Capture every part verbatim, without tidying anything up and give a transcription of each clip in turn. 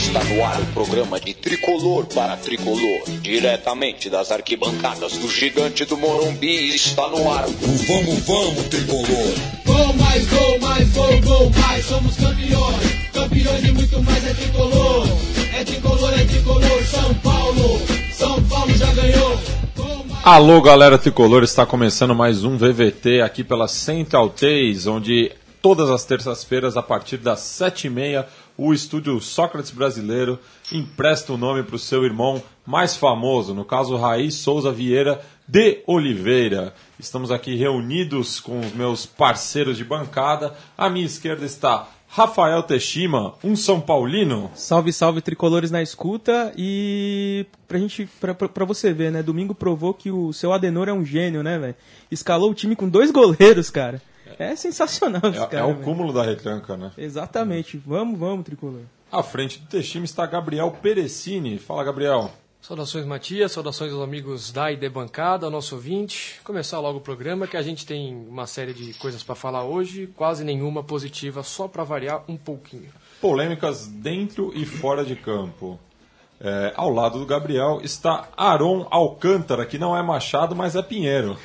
Está no ar o programa de Tricolor para Tricolor. Diretamente das arquibancadas do gigante do Morumbi, está no ar o Vamos, Vamos, Tricolor. Gol mais, gol mais, gol, gol mais, somos campeões. Campeões e muito mais é Tricolor. É Tricolor, é Tricolor, São Paulo. São Paulo já ganhou. Alô, galera Tricolor, está começando mais um V V T aqui pela Central três, onde todas as terças-feiras, a partir das sete e meia, o estúdio Sócrates Brasileiro empresta o nome para o seu irmão mais famoso, no caso Raiz Souza Vieira de Oliveira. Estamos aqui reunidos com os meus parceiros de bancada. À minha esquerda está Rafael Teshima, um São Paulino. Salve, salve, tricolores na escuta. E pra gente, pra, pra, pra você ver, né? Domingo provou que o seu Adenor é um gênio, né, velho? Escalou o time com dois goleiros, cara. É sensacional esse É, cara. é o véio. cúmulo da retranca, né? Exatamente. Vamos, vamos, tricolor. À frente do Teshima está Gabriel Perecini. Fala, Gabriel. Saudações, Matias, saudações aos amigos da I D Bancada, ao nosso ouvinte. Começar logo o programa, que a gente tem uma série de coisas para falar hoje, quase nenhuma positiva, só para variar um pouquinho. Polêmicas dentro e fora de campo. É, ao lado do Gabriel está Aron Alcântara, que não é Machado, mas é Pinheiro.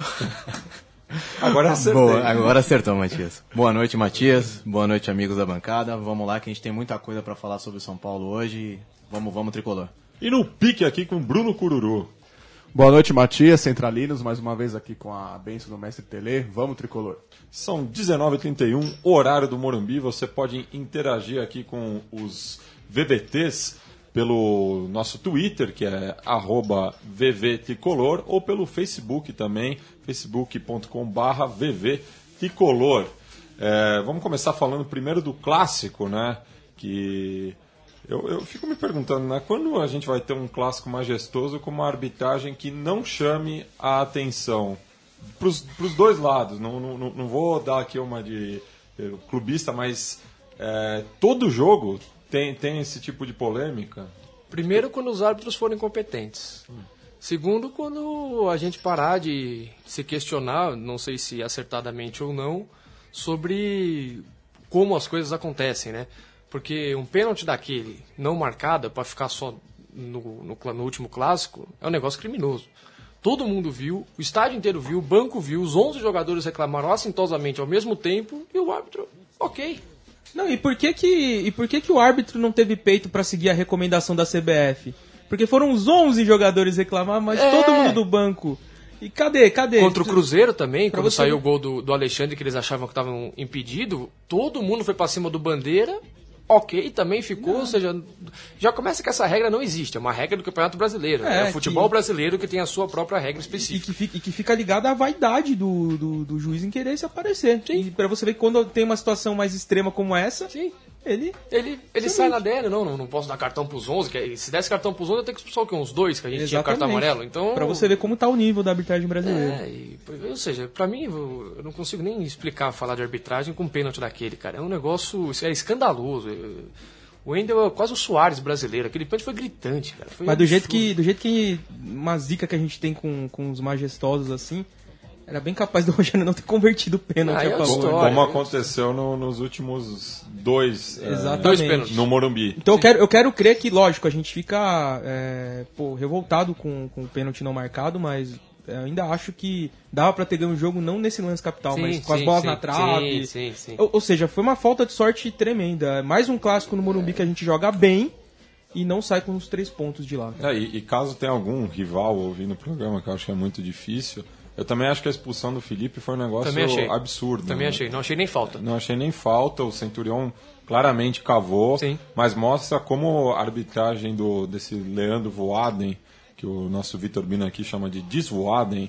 Agora acertei. Boa, agora acertou, Matias. Boa noite, Matias. Boa noite, amigos da bancada. Vamos lá, que a gente tem muita coisa para falar sobre o São Paulo hoje. Vamos, vamos, tricolor. E no pique aqui com Bruno Cururu. Boa noite, Matias, centralinos, mais uma vez aqui com a bênção do mestre Tele. Vamos, tricolor. São dezenove e trinta e um, horário do Morumbi. Você pode interagir aqui com os V V Ts pelo nosso Twitter, que é arroba V V Tricolor, ou pelo Facebook também, facebook ponto com barra V V Tricolor. É, vamos começar falando primeiro do clássico, né? Que... Eu, eu fico me perguntando, né? Quando a gente vai ter um clássico majestoso com uma arbitragem que não chame a atenção para os dois lados? Não, não, não vou dar aqui uma de, de clubista, mas é, todo jogo tem, tem esse tipo de polêmica? Primeiro, quando os árbitros forem competentes. Hum. Segundo, quando a gente parar de se questionar, não sei se acertadamente ou não, sobre como as coisas acontecem, né? Porque um pênalti daquele não marcado, para ficar só no, no, no último clássico, é um negócio criminoso. Todo mundo viu, o estádio inteiro viu, o banco viu, os onze jogadores reclamaram assintosamente ao mesmo tempo e o árbitro, ok. Não, e por que que, e por que, que o árbitro não teve peito para seguir a recomendação da C B F? Porque foram os onze jogadores reclamar, mas é. todo mundo do banco... E cadê, cadê? Contra o Cruzeiro também, pra quando você... saiu o gol do, do Alexandre, que eles achavam que estavam impedidos, todo mundo foi pra cima do Bandeira, ok, também ficou, não. Ou seja, já começa que essa regra não existe, é uma regra do Campeonato Brasileiro, é, é o futebol que... brasileiro que tem a sua própria regra específica. E que fica, e que fica ligada à vaidade do, do, do juiz em querer se aparecer. Sim. E pra você ver que quando tem uma situação mais extrema como essa... Sim. Ele, ele, ele sai na dela, não, não, não posso dar cartão pros onze, que se desse cartão pros onze eu tenho que expulsar o quê? Uns dois, que a gente Exatamente. tinha cartão amarelo, então... Pra você ver como tá o nível da arbitragem brasileira. É, e, ou seja, pra mim, eu não consigo nem explicar, falar de arbitragem com um pênalti daquele, cara, é um negócio, é escandaloso, o Wendel é quase o Soares brasileiro, aquele pênalti foi gritante, cara. Foi Mas do jeito, que, do jeito que uma zica que a gente tem com, com os majestosos assim... Era bem capaz do Rogério não ter convertido o pênalti ah, a favor. Como, como aconteceu no, nos últimos dois, é, dois pênaltis no Morumbi. Então eu quero, eu quero crer que, lógico, a gente fica é, pô, revoltado com, com o pênalti não marcado, mas ainda acho que dava pra ter ganho o jogo não nesse lance capital, sim, mas com sim, as bolas sim, na trave. Sim, sim, sim. Ou, ou seja, foi uma falta de sorte tremenda. Mais um clássico no Morumbi que a gente joga bem e não sai com os três pontos de lá. É, e, e caso tenha algum rival ouvindo o programa, que eu acho que é muito difícil... Eu também acho que a expulsão do Felipe foi um negócio absurdo. Também né? achei, não achei nem falta. Não achei nem falta, o Centurion claramente cavou, Sim. mas mostra como a arbitragem do, desse Leandro Voaden, que o nosso Vitor Bino aqui chama de Desvoaden,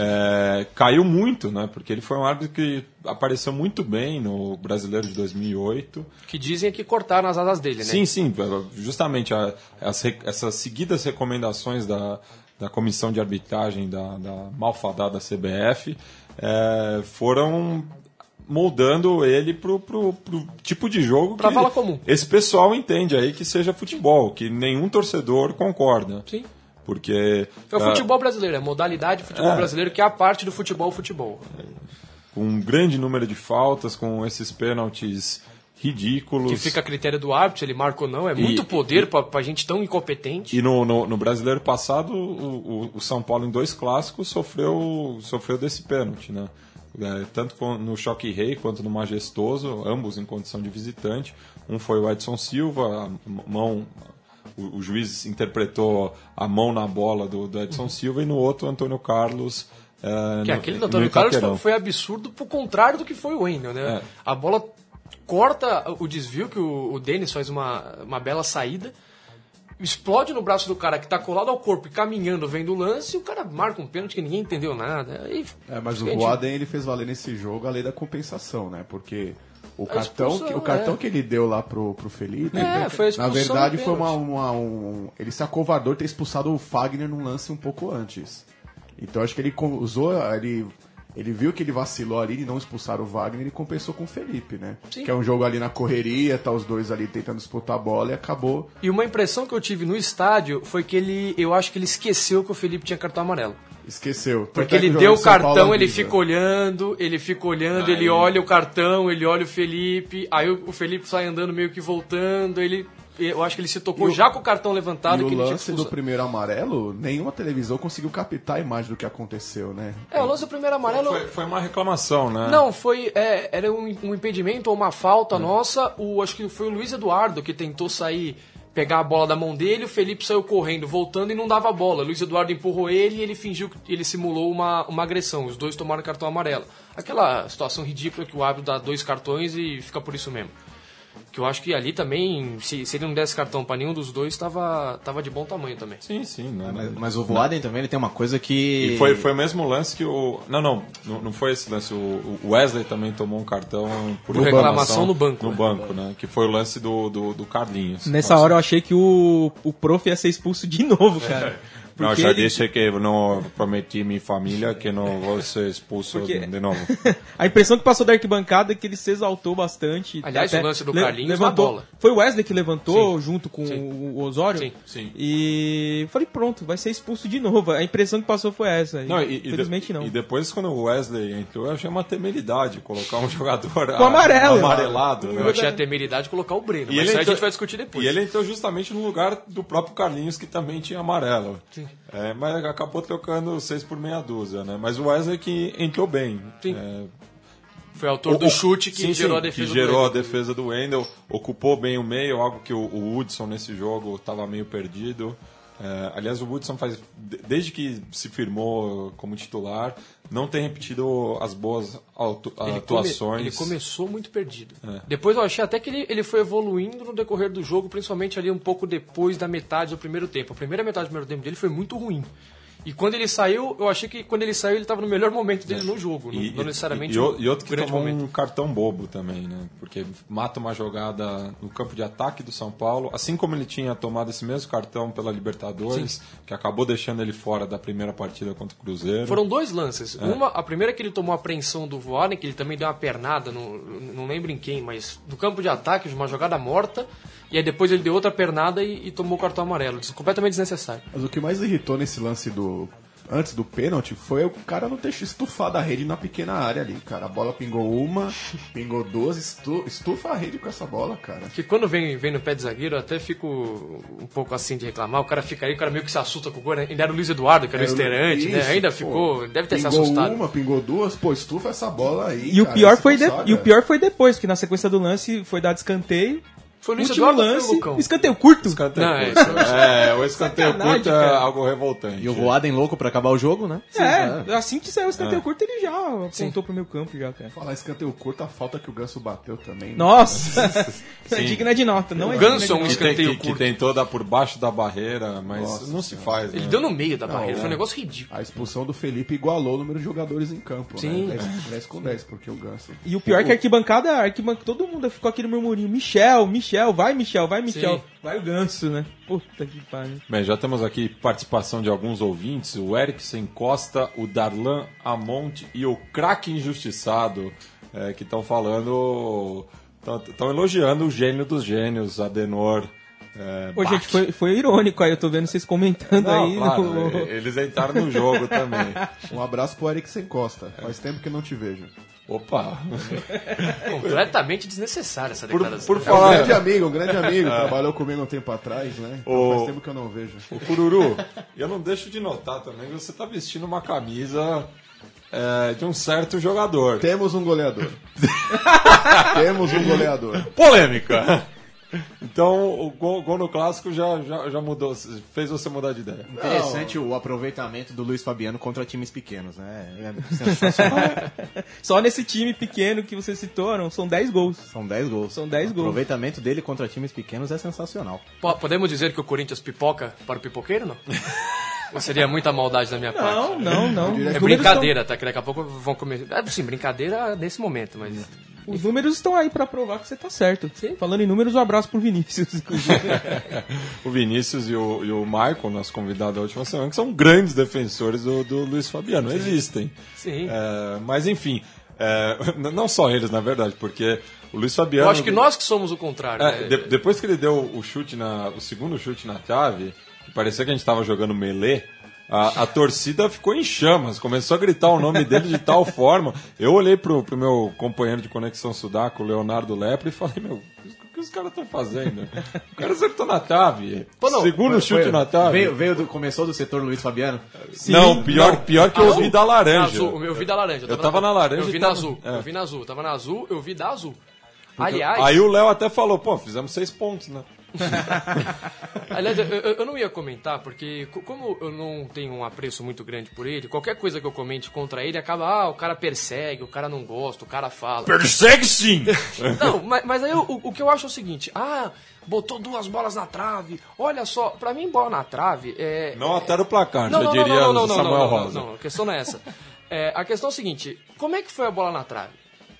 é, caiu muito, né? Porque ele foi um árbitro que apareceu muito bem no Brasileiro de dois mil e oito. Que dizem que cortaram as asas dele, né? Sim, sim, justamente a, as, essas seguidas recomendações da... da comissão de arbitragem da, da malfadada C B F, é, foram moldando ele pro, pro, pro tipo de jogo pra que vala comum. Esse pessoal entende aí que seja futebol, que nenhum torcedor concorda. Sim. Porque... É o futebol brasileiro, é a modalidade de futebol é, brasileiro, que é a parte do futebol futebol. Com um grande número de faltas, com esses pênaltis ridículos. Que fica a critério do árbitro, ele marca ou não. É muito E- poder e- pra, pra gente tão incompetente. E no, no, no Brasileiro passado, o, o- o São Paulo, em dois clássicos, sofreu, sofreu desse pênalti, né? É, tanto com- no Choque Rei quanto no Majestoso, ambos em condição de visitante. Um foi o Edson Silva, a mão, o, o juiz interpretou a mão na bola do, do Edson Silva, e no outro, o Antônio Carlos. É, Que no- aquele do no Antônio Carlos Itaquerão. foi, foi absurdo, pro contrário do que foi o Wendel, né? É. A bola corta o desvio, que o, o Denis faz uma, uma bela saída, explode no braço do cara que tá colado ao corpo e caminhando, vendo o lance, e o cara marca um pênalti que ninguém entendeu nada. Aí, É, mas o gente, Voaden ele fez valer nesse jogo a lei da compensação, né? Porque o cartão, expulsão, que, o cartão é. que ele deu lá pro, pro Felipe, É, foi a na expulsão verdade e foi uma, pênalti. uma- um, ele se acovardou de ter expulsado o Fagner num lance um pouco antes. Então acho que ele co- usou, ele, ele viu que ele vacilou ali de não expulsar o Wagner e compensou com o Felipe, né? Sim. Que é um jogo ali na correria, tá os dois ali tentando disputar a bola e acabou. E uma impressão que eu tive no estádio foi que ele, eu acho que ele esqueceu que o Felipe tinha cartão amarelo. Esqueceu. Tanto Porque é que ele o deu o jogador de São Paulo cartão, ele avisa. fica olhando, ele fica olhando, Aí. ele olha o cartão, ele olha o Felipe, aí o o Felipe sai andando meio que voltando, ele, eu acho que ele se tocou E o- já com o cartão levantado E o que ele tinha lance do expulsado. primeiro amarelo, nenhuma televisão conseguiu captar a imagem do que aconteceu, né? É, o lance do primeiro amarelo... Foi, foi uma reclamação, né? Não, foi. é, era um, um impedimento ou uma falta nossa. O, acho que foi o Luiz Eduardo que tentou sair, pegar a bola da mão dele, o Felipe saiu correndo, voltando e não dava a bola. O Luiz Eduardo empurrou ele e ele fingiu que ele simulou uma, uma agressão. Os dois tomaram cartão amarelo. Aquela situação ridícula que o árbitro dá dois cartões e fica por isso mesmo. Que eu acho que ali também, se, se ele não desse cartão pra nenhum dos dois, tava, tava de bom tamanho também. Sim, sim. Não, Mas, mas o Voaden também ele tem uma coisa que. E foi, foi o mesmo lance que o. Não, não, não, não foi esse lance. O o Wesley também tomou um cartão por Por reclamação no banco, No né? banco, né? Que foi o lance do, do, do Carlinhos. Nessa Nossa. hora eu achei que o, o prof ia ser expulso de novo, cara. Não, Porque já ele- disse que eu não prometi minha família que não vou ser expulso Porque- de novo. A impressão que passou da arquibancada é que ele se exaltou bastante. Aliás, Até o lance do le- Carlinhos levantou. na bola. Foi o Wesley que levantou Sim. junto com Sim. o Osório? Sim, sim. E eu falei, pronto, vai ser expulso de novo. A impressão que passou foi essa. Não, e, e Infelizmente de- não. E depois, quando o Wesley entrou, eu achei uma temeridade colocar um jogador Com amarelo. amarelado. Né? Eu achei a temeridade de colocar o Breno, E mas ele isso aí a entrou- gente vai discutir depois. E ele entrou justamente no lugar do próprio Carlinhos, que também tinha amarelo. É, mas acabou trocando seis por meia dúzia, né? Mas o Wesley que entrou bem. Sim. É, Foi autor o- do chute que sim, gerou sim, a defesa que do gerou a Wendel. defesa do Wendel, ocupou bem o meio, algo que o, o Hudson nesse jogo estava meio perdido. É, aliás, o Hudson faz, de- desde que se firmou como titular, não tem repetido as boas auto- Ele, come- atuações. ele começou muito perdido. É. Depois eu achei até que ele, ele foi evoluindo no decorrer do jogo, principalmente ali um pouco depois da metade do primeiro tempo. A primeira metade do primeiro tempo dele foi muito ruim. E quando ele saiu, eu achei que quando ele saiu ele estava no melhor momento dele no jogo, não, E, não necessariamente e, e, o- um e outro que grande tomou momento. um cartão bobo também, né? Porque mata uma jogada no campo de ataque do São Paulo, assim como ele tinha tomado esse mesmo cartão pela Libertadores, que acabou deixando ele fora da primeira partida contra o Cruzeiro. Foram dois lances. É. Uma, a primeira que ele tomou a apreensão do Voaden, que ele também deu uma pernada, no, não lembro em quem, mas no campo de ataque, uma jogada morta, e aí depois ele deu outra pernada e, e tomou o cartão amarelo. Des- Completamente desnecessário. Mas o que mais irritou nesse lance do. Antes do pênalti foi o cara não ter estufado a rede na pequena área ali, cara. A bola pingou uma, pingou duas, estu, estufa a rede com essa bola, cara. Que quando vem, vem no pé de zagueiro, eu até fico um pouco assim de reclamar. O cara fica aí, o cara meio que se assusta com o gol, né? Ainda era o Luiz Eduardo, que era o esteirante, né? Isso, Ainda pô. ficou. Deve ter se Pingou assustado. uma, pingou duas, pô, estufa essa bola aí. E o, cara, pior essa foi de- consagra. e o pior foi depois, porque na sequência do lance foi dado escanteio. Foi o Luiz Último Eduardo ou foi o lance, Lucão? escanteio curto. Escanteio Não, é, curto. É, o escanteio Sacanagem, curto é cara. algo revoltante. E o Voaden louco pra acabar o jogo, né? É, assim que saiu o escanteio curto, ele já apontou pro meu campo já, cara. Falar escanteio curto, a falta que o Ganso bateu também. né? Nossa! é digna de nota, não é Ganso é digna um de Que, nota. tem, escanteio que, que curto. tentou dar por baixo da barreira, mas Nossa não se faz. Ele né? deu no meio da barreira, é. foi um negócio ridículo. A expulsão do Felipe igualou o número de jogadores em campo, Sim. né? dez com dez, porque o Ganso... E o pior é que a arquibancada, a arquibancada, todo mundo ficou aquele murmurinho, Michel, Michel, vai Michel, vai Michel, Sim. vai o Ganso, né? Puta que pariu. Bem, já temos aqui participação de alguns ouvintes, o Erickson Costa, o Darlan Amonte e o craque injustiçado, é, que estão falando, estão elogiando o gênio dos gênios, Adenor. É, Pô, Bach. gente, foi, foi irônico aí, eu tô vendo vocês comentando Não, aí. claro, no- eles entraram no jogo também. Um abraço pro Eric Sem Costa. Faz tempo que não te vejo. Opa! Completamente desnecessária essa Por, declaração. por É um falar... grande amigo, um grande amigo. Trabalhou comigo um tempo atrás, né? O- Faz tempo que eu não vejo. O Cururu, eu não deixo de notar também que você tá vestindo uma camisa é, de um certo jogador. Temos um goleador. Temos um goleador. Polêmica! Então, o gol, gol no clássico já, já, já mudou, fez você mudar de ideia. Interessante o aproveitamento do Luiz Fabiano contra times pequenos, né? É sensacional. Só nesse time pequeno que você citou, não, são dez gols. São dez gols. São dez O gols. aproveitamento dele contra times pequenos é sensacional. Po- Podemos dizer que o Corinthians pipoca para o pipoqueiro, não? Ou seria muita maldade da minha parte? Não, não, não. Os É números brincadeira, tá? Que daqui a pouco vão começar. É, sim, brincadeira nesse momento, mas. estão- os números estão aí pra provar que você tá certo. Sim. Falando em números, um abraço pro Vinícius. O Vinícius e o, e o Michael, nosso convidado da última semana, que são grandes defensores do, do Luiz Fabiano, existem. Sim. É, mas enfim, é, não só eles, na verdade, porque o Luiz Fabiano... Eu acho que nós que somos o contrário. É, né? de- depois que ele deu o chute na, o segundo chute na trave, que parecia que a gente estava jogando melee, a, a torcida ficou em chamas, começou a gritar o nome dele de tal forma. Eu olhei pro, pro meu companheiro de Conexão Sudaco, o Leonardo Lepre, e falei, meu, o que os caras estão fazendo? O cara acertou na trave. Pô, não, segundo Foi- chute foi- na trave. Veio, veio do, começou do setor Luiz Fabiano? não, pior, pior que eu ouvi da laranja. Azul, eu vi da laranja. Eu tava na laranja Eu vi e na tava- azul. é. Eu vi na azul. Tava na azul, eu vi da azul. Aliás, Aí o Léo até falou, pô, fizemos seis pontos, né? aliás eu, eu- eu não ia comentar, porque co- como eu não tenho um apreço muito grande por ele, qualquer coisa que eu comente contra ele acaba, ah, o cara persegue, o cara não gosta, o cara fala. Persegue sim! Não, mas, mas aí o, o que eu acho é o seguinte, ah, botou duas bolas na trave, olha só, pra mim bola na trave é... Não altera o placar, Não, já não, não, diria não, não, não, Samuel não, não, Rosa. não, a questão não é essa. É, a questão é o seguinte, como é que foi a bola na trave?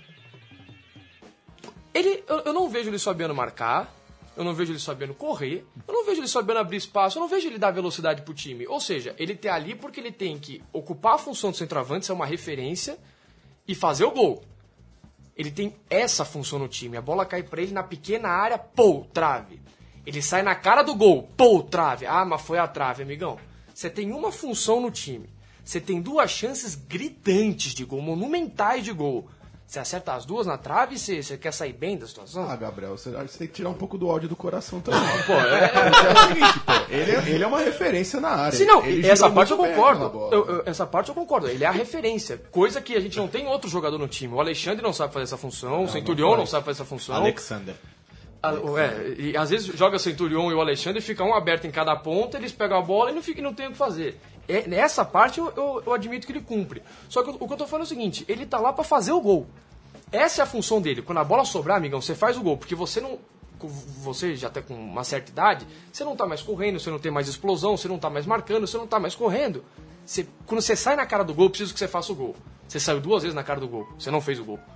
Ele, eu, eu não vejo ele Fabiano marcar, eu não vejo ele Fabiano correr, eu não vejo ele Fabiano abrir espaço, eu não vejo ele dar velocidade pro time. Ou seja, ele tá ali porque ele tem que ocupar a função do centroavante, ser uma referência e fazer o gol. Ele tem essa função no time. A bola cai pra ele na pequena área, pô, trave. Ele sai na cara do gol, pô, trave. Ah, mas foi a trave, amigão. Você tem uma função no time. Você tem duas chances gritantes de gol, monumentais de gol. Você acerta as duas na trave e você, você quer sair bem da situação? Ah, Gabriel, você, você tem que tirar um pouco do ódio do coração também. Pô, é, É o seguinte, pô, ele é, ele é uma referência na área. Se não, Ele essa girou parte eu muito bem aquela concordo. bola. Eu- eu- essa parte eu concordo. Ele é a referência. Coisa que a gente não tem outro jogador no time. O Alexandre não sabe fazer essa função, o Centurion não, sabe fazer essa função. Alexander. Ah, é, e às vezes joga o Centurion e o Alexandre, fica um aberto em cada ponta, eles pegam a bola e não, fica, não tem o que fazer. É, nessa parte eu, eu- eu admito que ele cumpre. Só que o, o que eu tô falando é o seguinte, ele tá lá pra fazer o gol. Essa é a função dele. Quando a bola sobrar, amigão, você faz o gol. Porque você não... Você já tá com uma certa idade, você não tá mais correndo, você não tem mais explosão, você não tá mais marcando, você não tá mais correndo. Você, quando você sai na cara do gol, eu preciso que você faça o gol. Você saiu duas vezes na cara do gol, você não fez o gol.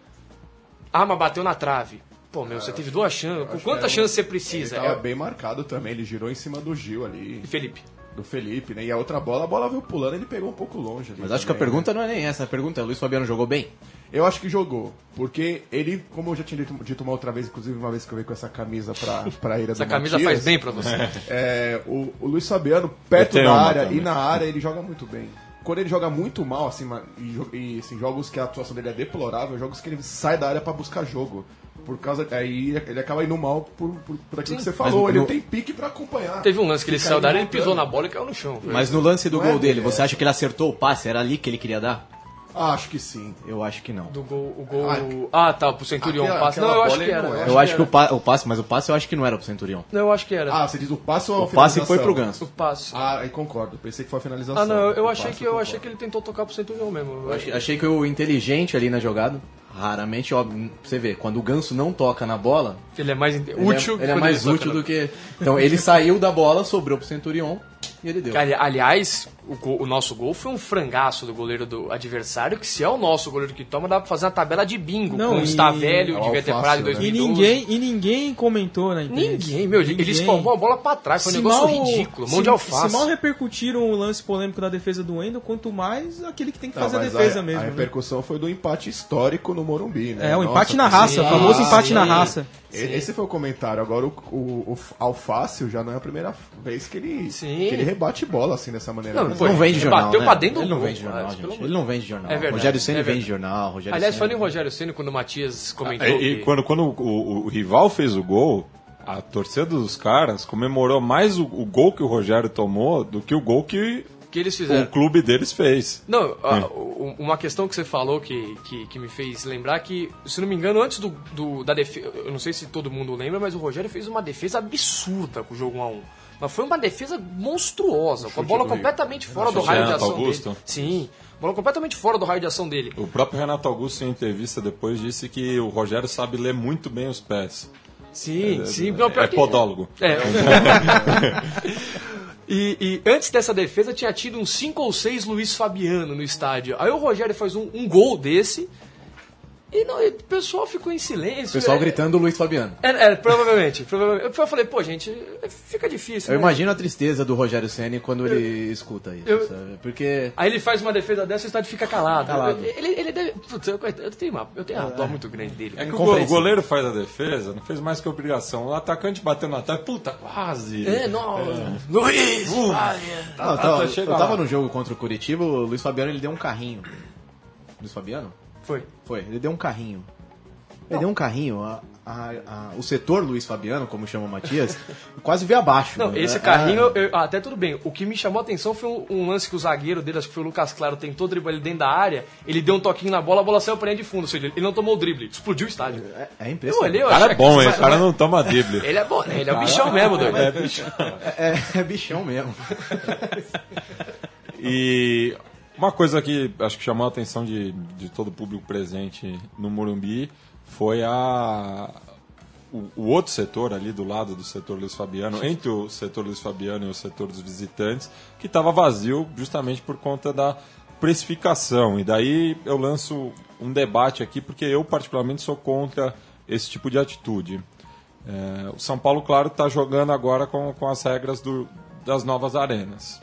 Ah, mas bateu na trave. Pô, meu, você teve duas chances. Com quantas chances você precisa? Ele tava É- bem marcado também, ele girou em cima do Gil ali, E Felipe? do Felipe, né? E a outra bola, a bola veio pulando, ele pegou um pouco longe ali. Mas acho que a também, pergunta né? não é nem essa. A pergunta é, Luiz Fabiano jogou bem? Eu acho que jogou, porque ele, como eu já tinha dito, dito uma outra vez, inclusive uma vez que eu veio com essa camisa pra, pra ira Essa do camisa Matias, faz bem pra você. É, o, o Luiz Fabiano, perto Eu tenho da uma área também. e na área, ele joga muito bem. Quando ele joga muito mal, assim, ma- e, jo- e assim, jogos que a atuação dele é deplorável, jogos que ele sai da área pra buscar jogo. Por causa. Aí ele acaba indo mal por, por, por aquilo Sim. que você falou. Mas Ele no- tem pique pra acompanhar. Teve um lance que ele Fica saiu ali da área, ele voltando. pisou na bola e caiu no chão. Mas no lance do Não é gol dele, dele, você é. acha que ele acertou o passe? Era ali que ele queria dar? Ah, acho que sim. Eu acho que não. Do gol, o gol... Ah, Ah, tá, pro Centurion aquela- passe. Não, aquela eu acho bola que ele era. não é. Eu acho que o, pa- o passe, mas o passe eu acho que não era pro Centurião. Não, eu acho que era. Ah, você diz o passe ou a O passe foi finalização? pro Ganso. O passe. Ah, aí concordo. Pensei que foi a finalização. Ah, não, eu, eu O achei passe que eu concordo. achei que ele tentou tocar pro Centurion mesmo. Eu achei, achei que o inteligente ali na jogada, raramente, ó, você vê, quando o Ganso não toca na bola, Ele é mais ele é- útil. ele é quando mais toca útil na- do que... Então ele saiu da bola, sobrou pro Centurion e ele deu. Ali- Aliás, o, gol- o nosso gol foi um frangaço do goleiro do adversário, que se é o nosso goleiro que toma, dá pra fazer uma tabela de bingo. Não, com e- está velho, É o devia ter Alfácio, parado em né? E dois mil e doze. ninguém, e ninguém comentou na imprensa. Ninguém, meu, ele Ninguém. espalmou a bola pra trás, foi um Se negócio mal- ridículo, mão se- de alface. Se mal repercutiram o lance polêmico da defesa do Wendel, quanto mais aquele que tem que Não, fazer a mas defesa a, mesmo. A né? repercussão foi do empate histórico no no Morumbi, né? É, o Nossa, empate na que- raça, o sim, famoso empate sim. na raça. Esse foi o comentário. Agora o, o, o Alfácio já não é a primeira vez que ele, Sim. que ele rebate bola assim dessa maneira. Não, Mas Pô, Não vende jornal, bateu né? pra dentro do Ele não gol, vende jornal, mas, gente. pelo amor- Ele não vende jornal. É verdade, Rogério Ceni é vende verdade. jornal. Rogério Aliás, Ceni- falando em Rogério Ceni, quando o Matias comentou E, e que... quando, quando o, o- o rival fez o gol, a torcida dos caras comemorou mais o, o gol que o Rogério tomou do que o gol que que eles o fizeram. clube deles fez. Não, a- É. u- uma questão que você falou que, que, que me fez lembrar que, se não me engano, antes do, do- da defesa, eu não sei se todo mundo lembra, mas o Rogério fez uma defesa absurda com o jogo um a um. Mas foi uma defesa monstruosa, com a bola do Rio. completamente fora do chute raio de Renato ação Augusto. dele. Sim, bola completamente fora do raio de ação dele. O próprio Renato Augusto, em entrevista depois, disse que o Rogério sabe ler muito bem os pés. Sim, É, sim. é, Não, pior é que- podólogo. É. E, e antes dessa defesa tinha tido uns cinco ou seis Luiz Fabiano no estádio. Aí o Rogério faz um, um gol desse e, não, e o pessoal ficou em silêncio. O pessoal É, gritando Luiz Fabiano. É, é, provavelmente, provavelmente. Eu falei, pô, gente, fica difícil. Eu né? imagino a tristeza do Rogério Ceni quando ele escuta isso, eu- sabe? Porque... Aí ele faz uma defesa dessa e o estádio fica calado. Calado. Ele, ele deve. Putz, eu, eu tenho uma, eu tenho uma dó muito grande dele. É que o, go- o goleiro faz a defesa, não fez mais que obrigação. O atacante bateu no ataque, puta, quase. É, não. Luiz! vai. Não, eu tá, tava, chega eu tava lá. no jogo contra o Curitiba, o Luiz Fabiano ele deu um carrinho. Luiz Fabiano? Foi. Foi, ele deu um carrinho. Ele deu um carrinho, a- a- a- o setor Luiz Fabiano, como chama o Matias, quase veio abaixo. Não, né? esse É, carrinho, eu- eu- até tudo bem. O que me chamou a atenção foi um, um lance que o zagueiro dele, acho que foi o Lucas Claro, tentou driblar ele dentro da área, ele deu um toquinho na bola, a bola saiu pra linha de fundo, ou seja, ele não tomou o drible, explodiu o estádio. É, é Eu impressionante. olhei, eu O cara achei é bom, que- hein? O cara não toma drible. Ele é bom, né? Ele é o bichão mesmo, doido. É, bicho. É, é bichão mesmo. E uma coisa que acho que chamou a atenção de, de todo o público presente no Morumbi foi a, o, o outro setor ali do lado do setor Luiz Fabiano, entre o setor Luiz Fabiano e o setor dos visitantes, que estava vazio justamente por conta da precificação. E daí eu lanço um debate aqui, porque eu particularmente sou contra esse tipo de atitude. É, o São Paulo, claro, está jogando agora com, com as regras do, das novas arenas.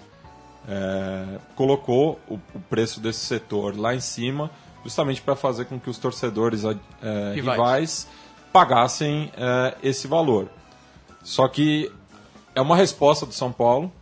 É, colocou o, o preço desse setor lá em cima, justamente para fazer com que os torcedores é, Rivais. rivais pagassem é, esse valor. Só que é uma resposta do São Paulo,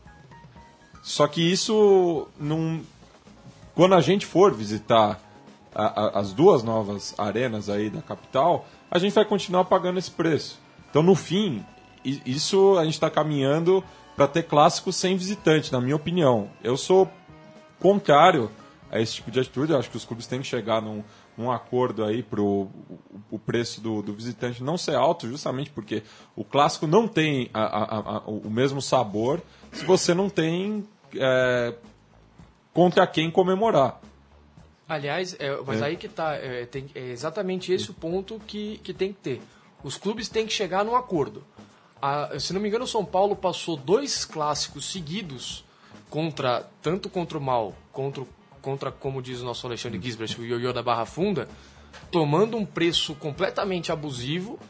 só que isso não... Quando a gente for visitar a- a- as duas novas arenas aí da capital, a gente vai continuar pagando esse preço. Então, no fim, i- isso a gente está caminhando para ter clássicos sem visitante, na minha opinião. Eu sou contrário a esse tipo de atitude. Eu acho que os clubes têm que chegar num, num acordo aí para o preço do, do visitante não ser alto, justamente porque o clássico não tem a- a- a- o mesmo sabor se você não tem é, contra quem comemorar. Aliás, é, mas aí que tá, é, tem- é exatamente esse o ponto que, que tem que ter. Os clubes têm que chegar num acordo. A- se não me engano, o São Paulo passou dois clássicos seguidos contra, tanto contra o Mal, contra, o- contra como diz o nosso Alexandre Gisbert, o ioiô da Barra Funda, tomando um preço completamente abusivo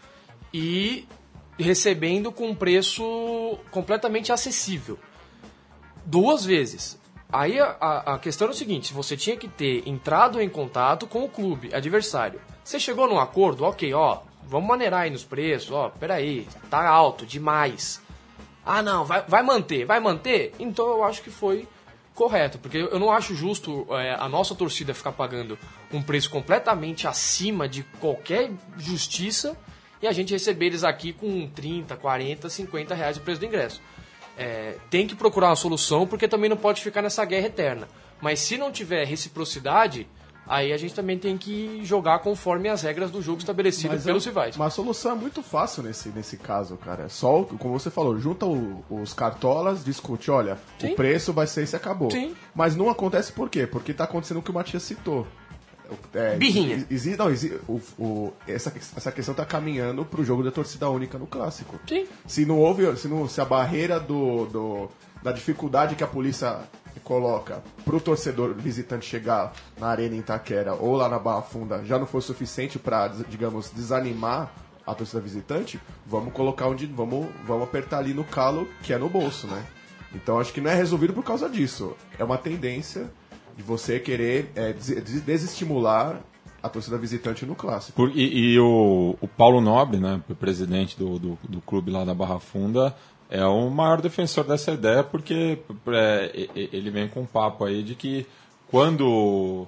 e recebendo com um preço completamente acessível. Duas vezes. Aí a, a, a questão é o seguinte, você tinha que ter entrado em contato com o clube adversário. Você chegou num acordo, ok, ó, vamos maneirar aí nos preços, ó, peraí, tá alto demais. Ah não, vai, vai manter, vai manter? Então eu acho que foi correto, porque eu não acho justo é, a nossa torcida ficar pagando um preço completamente acima de qualquer justiça e a gente receber eles aqui com trinta, quarenta, cinquenta reais o preço do ingresso. É, tem que procurar uma solução, porque também não pode ficar nessa guerra eterna. Mas se não tiver reciprocidade, aí a gente também tem que jogar conforme as regras do jogo estabelecidas Mas pelos é- rivais. Mas a solução é muito fácil nesse, nesse caso, cara. É só, o- como você falou, junta o- os cartolas, discute, olha, Sim. o preço vai ser esse e acabou. Sim. Mas não acontece por quê? Porque tá acontecendo o que o Matias citou. É, Birrinha. exi- não, exi- o- o- essa, essa questão tá caminhando pro jogo da torcida única no clássico. Sim. Se não houve, se, não, se a barreira do, do- da dificuldade que a polícia coloca pro torcedor visitante chegar na Arena em Itaquera ou lá na Barra Funda já não for suficiente para, digamos, desanimar a torcida visitante, vamos colocar onde vamos, vamos apertar ali no calo que é no bolso, né? Então acho que não é resolvido por causa disso. É uma tendência de você querer é, des- des- desestimular a torcida visitante no clássico. Por, e e o, o Paulo Nobre, né, o presidente do, do, do clube lá da Barra Funda, é o maior defensor dessa ideia, porque é, ele vem com um papo aí de que quando...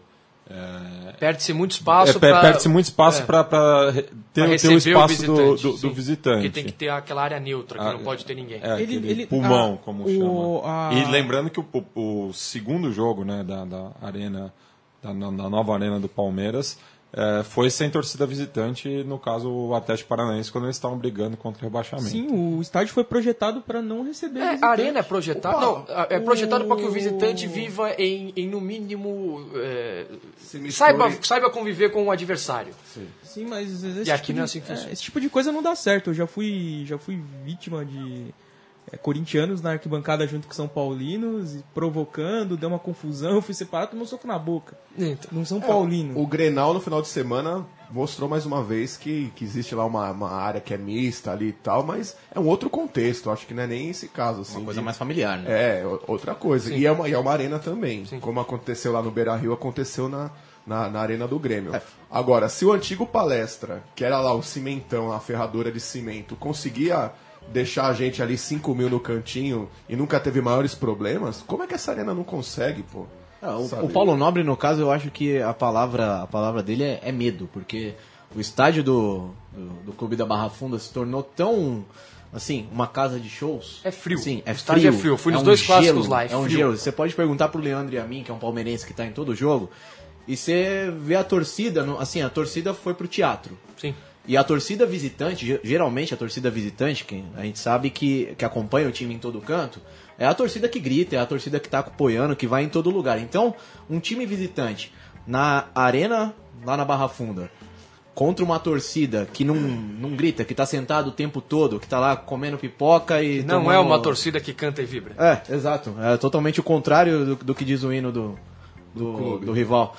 É, perde-se muito espaço é, para perde-se muito espaço é, para ter, ter o espaço o do, do, do visitante. Porque tem que ter aquela área neutra, que ah, não pode ter ninguém. É, ele, ele, pulmão, a, como o, chama. A... E lembrando que o, o, o segundo jogo, né, da, da arena, da, da nova arena do Palmeiras, é, foi sem torcida visitante, no caso o Atlético Paranaense, quando eles estavam brigando contra o rebaixamento. Sim, o estádio foi projetado para não receber é, a arena é projetada não, é projetado o... para que o visitante viva em, em no mínimo é, saiba, saiba conviver com o adversário. Sim, Sim mas esse, e tipo aqui de, não é assim que funciona. É, esse tipo de coisa não dá certo. Eu já fui, já fui vítima de é, corintianos na arquibancada junto com São Paulinos, provocando, deu uma confusão, fui separado, tomei um soco na boca. Então, não São é, Paulino. O Grenal no final de semana mostrou mais uma vez que, que existe lá uma, uma área que é mista ali e tal, mas é um outro contexto, acho que não é nem esse caso. Assim, uma coisa de... mais familiar, né? É, outra coisa. E é, uma, e é uma arena também. Sim. Como aconteceu lá no Beira-Rio, aconteceu na, na, na arena do Grêmio. É. Agora, se o antigo Palestra, que era lá o cimentão, a ferradura de cimento, conseguia deixar a gente ali cinco mil no cantinho e nunca teve maiores problemas, como é que essa arena não consegue, pô? Ah, o, o Paulo Nobre, no caso, eu acho que a palavra, a palavra dele é, é medo, porque o estádio do, do, do Clube da Barra Funda se tornou tão, assim, uma casa de shows. É frio. Sim, é o estádio frio, é frio. Eu fui é nos um dois gelo, clássicos lá, é, é um frio. gelo. Você pode perguntar pro Leandro e a mim, que é um palmeirense que tá em todo jogo, e você vê a torcida, assim, a torcida foi pro teatro. Sim. E a torcida visitante, geralmente a torcida visitante, que a gente sabe que, que acompanha o time em todo canto, é a torcida que grita, é a torcida que tá apoiando, que vai em todo lugar. Então, um time visitante na arena, lá na Barra Funda, contra uma torcida que não, não grita, que tá sentado o tempo todo, que tá lá comendo pipoca e... Não tomando... é uma torcida que canta e vibra. É, exato. É totalmente o contrário do, do que diz o hino do, do, do rival.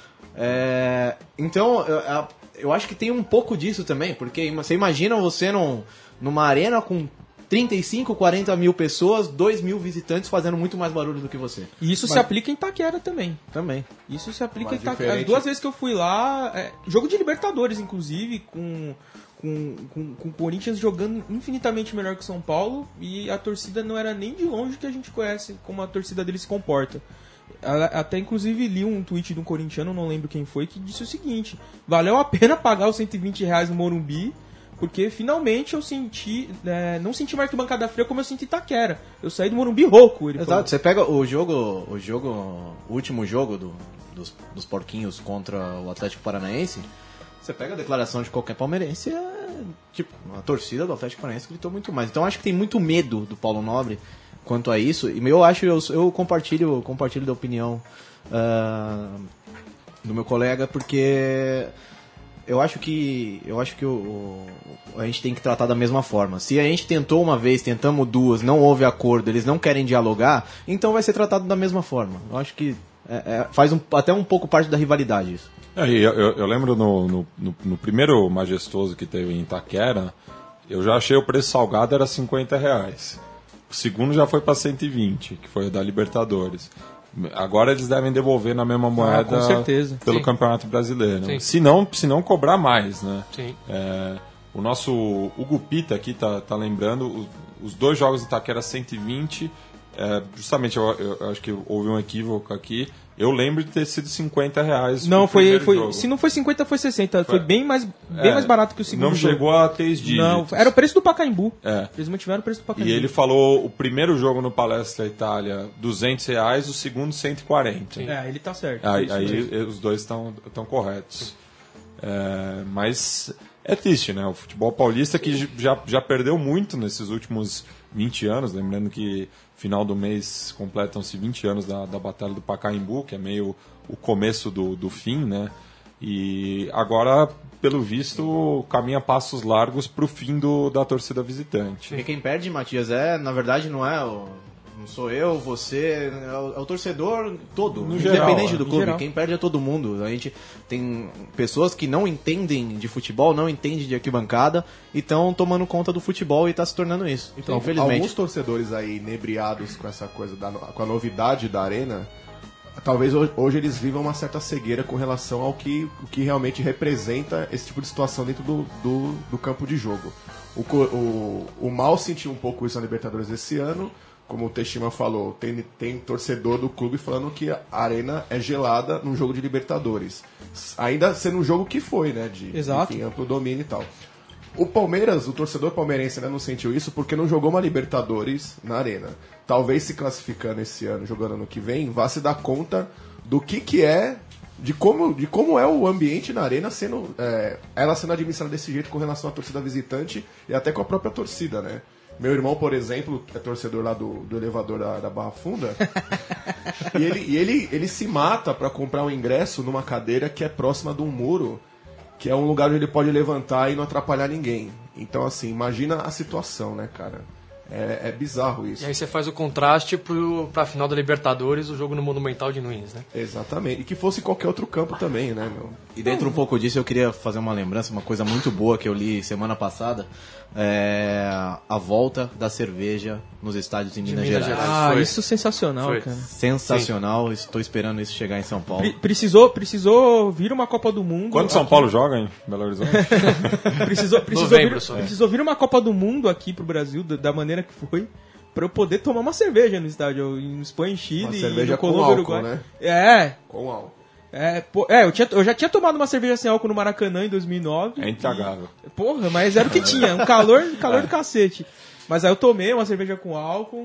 É, então, eu, eu acho que tem um pouco disso também, porque você imagina você num, numa arena com trinta e cinco, quarenta mil pessoas, dois mil visitantes fazendo muito mais barulho do que você. E isso Mas... se aplica em Itaquera também. Também. Isso se aplica Mas em Itaquera. diferente... As duas vezes que eu fui lá, é, jogo de Libertadores, inclusive, com, com, com, com o Corinthians jogando infinitamente melhor que o São Paulo, e a torcida não era nem de longe que a gente conhece como a torcida dele se comporta. Até inclusive li um tweet de um corintiano, não lembro quem foi, que disse o seguinte: valeu a pena pagar os cento e vinte reais no Morumbi, porque finalmente eu senti, é, não senti uma arquibancada fria como eu senti Itaquera. Eu saí do Morumbi rouco. Ele Exato, falou. Você pega o jogo, o jogo, o último jogo do, dos, dos porquinhos contra o Atlético Paranaense, você pega a declaração de qualquer palmeirense, é, tipo, a torcida do Atlético Paranaense gritou muito mais. Então acho que tem muito medo do Paulo Nobre quanto a isso, e eu acho, eu, eu compartilho, compartilho da opinião uh, do meu colega, porque eu acho que eu acho que o, o, a gente tem que tratar da mesma forma. Se a gente tentou uma vez, tentamos duas, não houve acordo, eles não querem dialogar, então vai ser tratado da mesma forma. Eu acho que é, é, faz um, até um pouco parte da rivalidade isso. É, eu, eu, eu lembro no, no, no, no primeiro majestoso que teve em Itaquera, eu já achei o preço salgado, era cinquenta reais. O segundo já foi para cento e vinte, que foi o da Libertadores. Agora eles devem devolver na mesma moeda ah, com certeza. pelo Sim. Campeonato Brasileiro. Sim. Se não, se não cobrar mais, né? Sim. É, o nosso Hugo Pita aqui tá, tá lembrando, os, os dois jogos de Itaquera cento e vinte, é, justamente eu, eu, eu acho que houve um equívoco aqui. Eu lembro de ter sido cinquenta reais. Não, foi, foi se não foi cinquenta, foi sessenta. Foi, foi bem, mais, bem é, mais barato que o segundo Não jogo. chegou a três dígitos. Não, era o preço do Pacaembu. É. Eles mantiveram o preço do Pacaembu. E ele falou, o primeiro jogo no Palestra Itália, duzentos reais, o segundo cento e quarenta. Sim. É, ele tá certo. Aí, aí os dois estão corretos. É, mas é triste, né? O futebol paulista que já, já perdeu muito nesses últimos vinte anos, lembrando que final do mês completam-se vinte anos da, da Batalha do Pacaembu, que é meio o começo do, do fim, né? E agora, pelo visto, caminha passos largos para o fim do, da torcida visitante. Porque quem perde, Matias, é, na verdade, não é o, não sou eu, você, é o, é o torcedor todo, no independente geral, do clube. Quem perde é todo mundo. A gente tem pessoas que não entendem de futebol, não entendem de arquibancada e estão tomando conta do futebol e está se tornando isso. Então, infelizmente. Alguns torcedores aí inebriados com essa coisa, da, com a novidade da arena, talvez hoje, hoje eles vivam uma certa cegueira com relação ao que, o que realmente representa esse tipo de situação dentro do, do, do campo de jogo. O, o, o Mal sentiu um pouco isso na Libertadores esse ano. Como o Teixeira falou, tem, tem torcedor do clube falando que a arena é gelada num jogo de Libertadores. Ainda sendo um jogo que foi, né? De Exato. Enfim, amplo domínio e tal. O Palmeiras, o torcedor palmeirense ainda não sentiu isso porque não jogou uma Libertadores na arena. Talvez se classificando esse ano, jogando ano que vem, vá se dar conta do que, que é, de como, de como é o ambiente na arena, sendo, é, ela sendo administrada desse jeito com relação à torcida visitante e até com a própria torcida, né? Meu irmão, por exemplo, é torcedor lá do, do elevador da, da Barra Funda, e, ele, e ele, ele se mata para comprar um ingresso numa cadeira que é próxima de um muro, que é um lugar onde ele pode levantar e não atrapalhar ninguém. Então, assim, imagina a situação, né, cara? É, é bizarro isso. E aí você faz o contraste pro, pra final da Libertadores, o jogo no Monumental de Nunes, né? Exatamente. E que fosse qualquer outro campo também, né, meu? E dentro um pouco disso eu queria fazer uma lembrança, uma coisa muito boa que eu li semana passada, é a volta da cerveja nos estádios em Minas, Minas Gerais. Gerais. Ah, Foi. isso é sensacional, Foi. cara. Sensacional, estou esperando isso chegar em São Paulo. Pre- precisou, precisou vir uma Copa do Mundo. Quando São aqui. Paulo joga em Belo Horizonte? Precisou, precisou, Novembro vir, só, né? precisou vir uma Copa do Mundo aqui pro Brasil, da, da maneira que foi, pra eu poder tomar uma cerveja no estádio. Em Espanha, em Chile, Uma e cerveja no com Colômbia, álcool, Uruguai. né? É, Com álcool. é, pô, é eu, tinha, eu já tinha tomado uma cerveja sem álcool no Maracanã em dois mil e nove. É intragável. E, porra, mas era o que tinha, um calor, calor do cacete. Mas aí eu tomei uma cerveja com álcool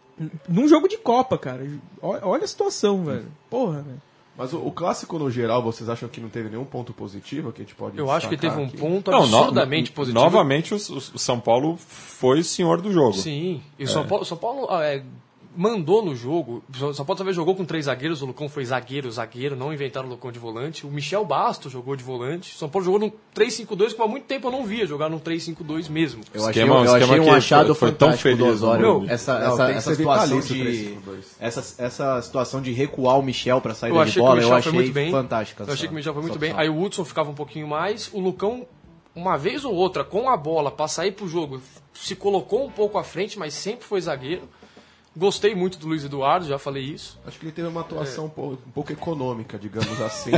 num jogo de Copa, cara. Olha, olha a situação, velho. Porra, velho. Mas o, o clássico, no geral, vocês acham que não teve nenhum ponto positivo que a gente pode Eu acho que teve destacar um aqui? ponto Não, no- absurdamente no- positivo. Novamente, o, o São Paulo foi senhor do jogo. Sim, e o São Paulo, São Paulo ah, é, mandou no jogo. O São Paulo talvez jogou com três zagueiros, o Lucão foi zagueiro, zagueiro, não inventaram o Lucão de volante. O Michel Bastos jogou de volante. O São Paulo jogou num três cinco dois, que há muito tempo eu não via jogar num três cinco dois mesmo. Eu achei, Esquema- eu esquema achei um que achado foi- foi tão fantástico do feliz, Osório. né? Essa, Não, essa, tem que essa ser situação vitalício de três cinco dois. essa, essa situação de recuar o Michel para saída Eu de achei que o bola, eu Michel achei foi muito bem. fantástica. Eu achei essa- que o Michel foi muito essa bem. opção. Aí o Hudson ficava um pouquinho mais. O Lucão, uma vez ou outra, com a bola para sair pro jogo, se colocou um pouco à frente, mas sempre foi zagueiro. Gostei muito do Luiz Eduardo, já falei isso. Acho que ele teve uma atuação um, pouco, um pouco econômica, digamos assim,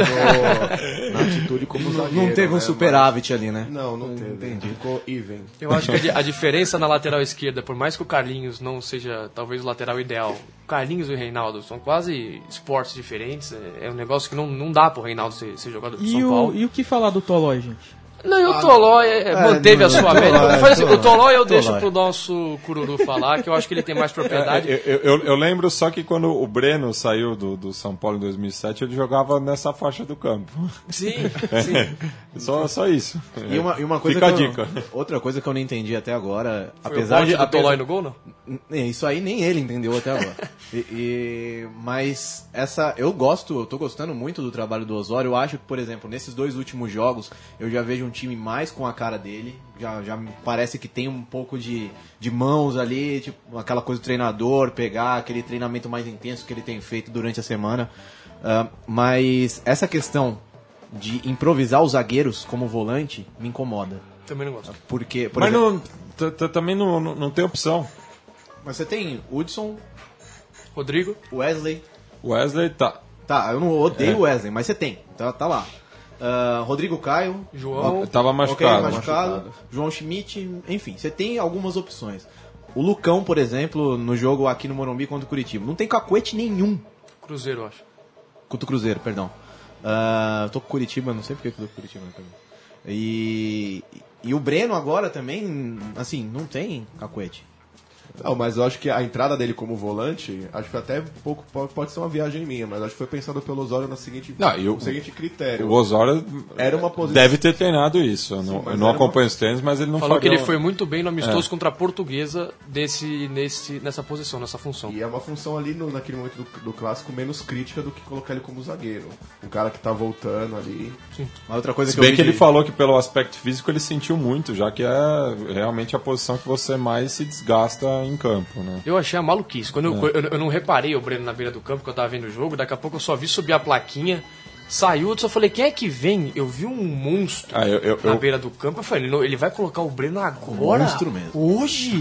no- na atitude como Não, zagueiro. não teve um né? superávit ali, né? Mas- Não, não teve. Entendi. Ficou even. Eu acho que a di- a diferença na lateral esquerda, por mais que o Carlinhos não seja talvez o lateral ideal, o Carlinhos e o Reinaldo são quase esportes diferentes. É é um negócio que não, não dá pro Reinaldo ser, ser jogador do E São o, Paulo. e o que falar do Tolói, gente? Não, e o Tolói é, manteve não, a sua Tolói, média. Faz assim, Tolói. o Tolói eu deixo Tolói. pro nosso Cururu falar, que eu acho que ele tem mais propriedade. É, eu, eu- eu lembro só que quando o Breno saiu do, do São Paulo em dois mil e sete, ele jogava nessa faixa do campo. Sim, sim. Só, só isso. E uma, e uma coisa Fica que a eu- dica. outra coisa que eu não entendi até agora, Foi apesar o de bote do apesar- Tolói no gol, não? É, isso aí nem ele entendeu até agora. E, e- mas essa eu gosto, eu tô gostando muito do trabalho do Osório. Eu acho que, por exemplo, nesses dois últimos jogos, eu já vejo um time mais com a cara dele. Já, já me parece que tem um pouco de, de mãos ali, tipo, aquela coisa do treinador, pegar aquele treinamento mais intenso que ele tem feito durante a semana. Ah, mas essa questão de improvisar os zagueiros como volante me incomoda. Também não gosto. Porque, por Mas exemplo, não, t- t- também não, não, não tem opção. mas você tem Hudson, Rodrigo? Wesley. O Wesley tá. Tá, eu não odeio É. o Wesley, mas você tem. Tá, tá lá. Ah, Rodrigo Caio. João? Tava machucado. ok, machucado. João Schmidt, enfim, você tem algumas opções. O Lucão, por exemplo, no jogo aqui no Morumbi contra o Curitiba, não tem cacuete nenhum. Cruzeiro, eu acho. Contra o Cruzeiro, perdão. Ah, eu tô com o Curitiba, não sei porque que eu tô com o Curitiba. Né, também. E, e o Breno agora também, assim, não tem cacuete. Não, mas eu acho que a entrada dele como volante, acho que foi até um pouco, pode, pode ser uma viagem minha, mas acho que foi pensado pelo Osório no seguinte, Não, e o- no seguinte critério. O Osório Era uma posição- deve ter treinado isso. Eu não, mas eu não era acompanho os treinos, mas ele não Falou que faria ele um- foi muito bem no amistoso contra a Portuguesa desse, nesse, nessa posição, nessa função. E é uma função ali, no, naquele momento do, do clássico, menos crítica do que colocar ele como zagueiro. Um cara que tá voltando ali. Uma outra coisa Se que eu bem vi que ele de- falou que pelo aspecto físico ele sentiu muito, já que é realmente a posição que você mais se desgasta em campo, né? Eu achei a maluquice. Quando eu, eu, eu não reparei o Breno na beira do campo, que eu tava vendo o jogo, daqui a pouco eu só vi subir a plaquinha, saiu, eu só falei, quem é que vem? Eu vi um monstro Ah, eu- eu- na eu- beira do campo, eu falei, ele, não- ele vai colocar o Breno agora? Monstro mesmo. Hoje?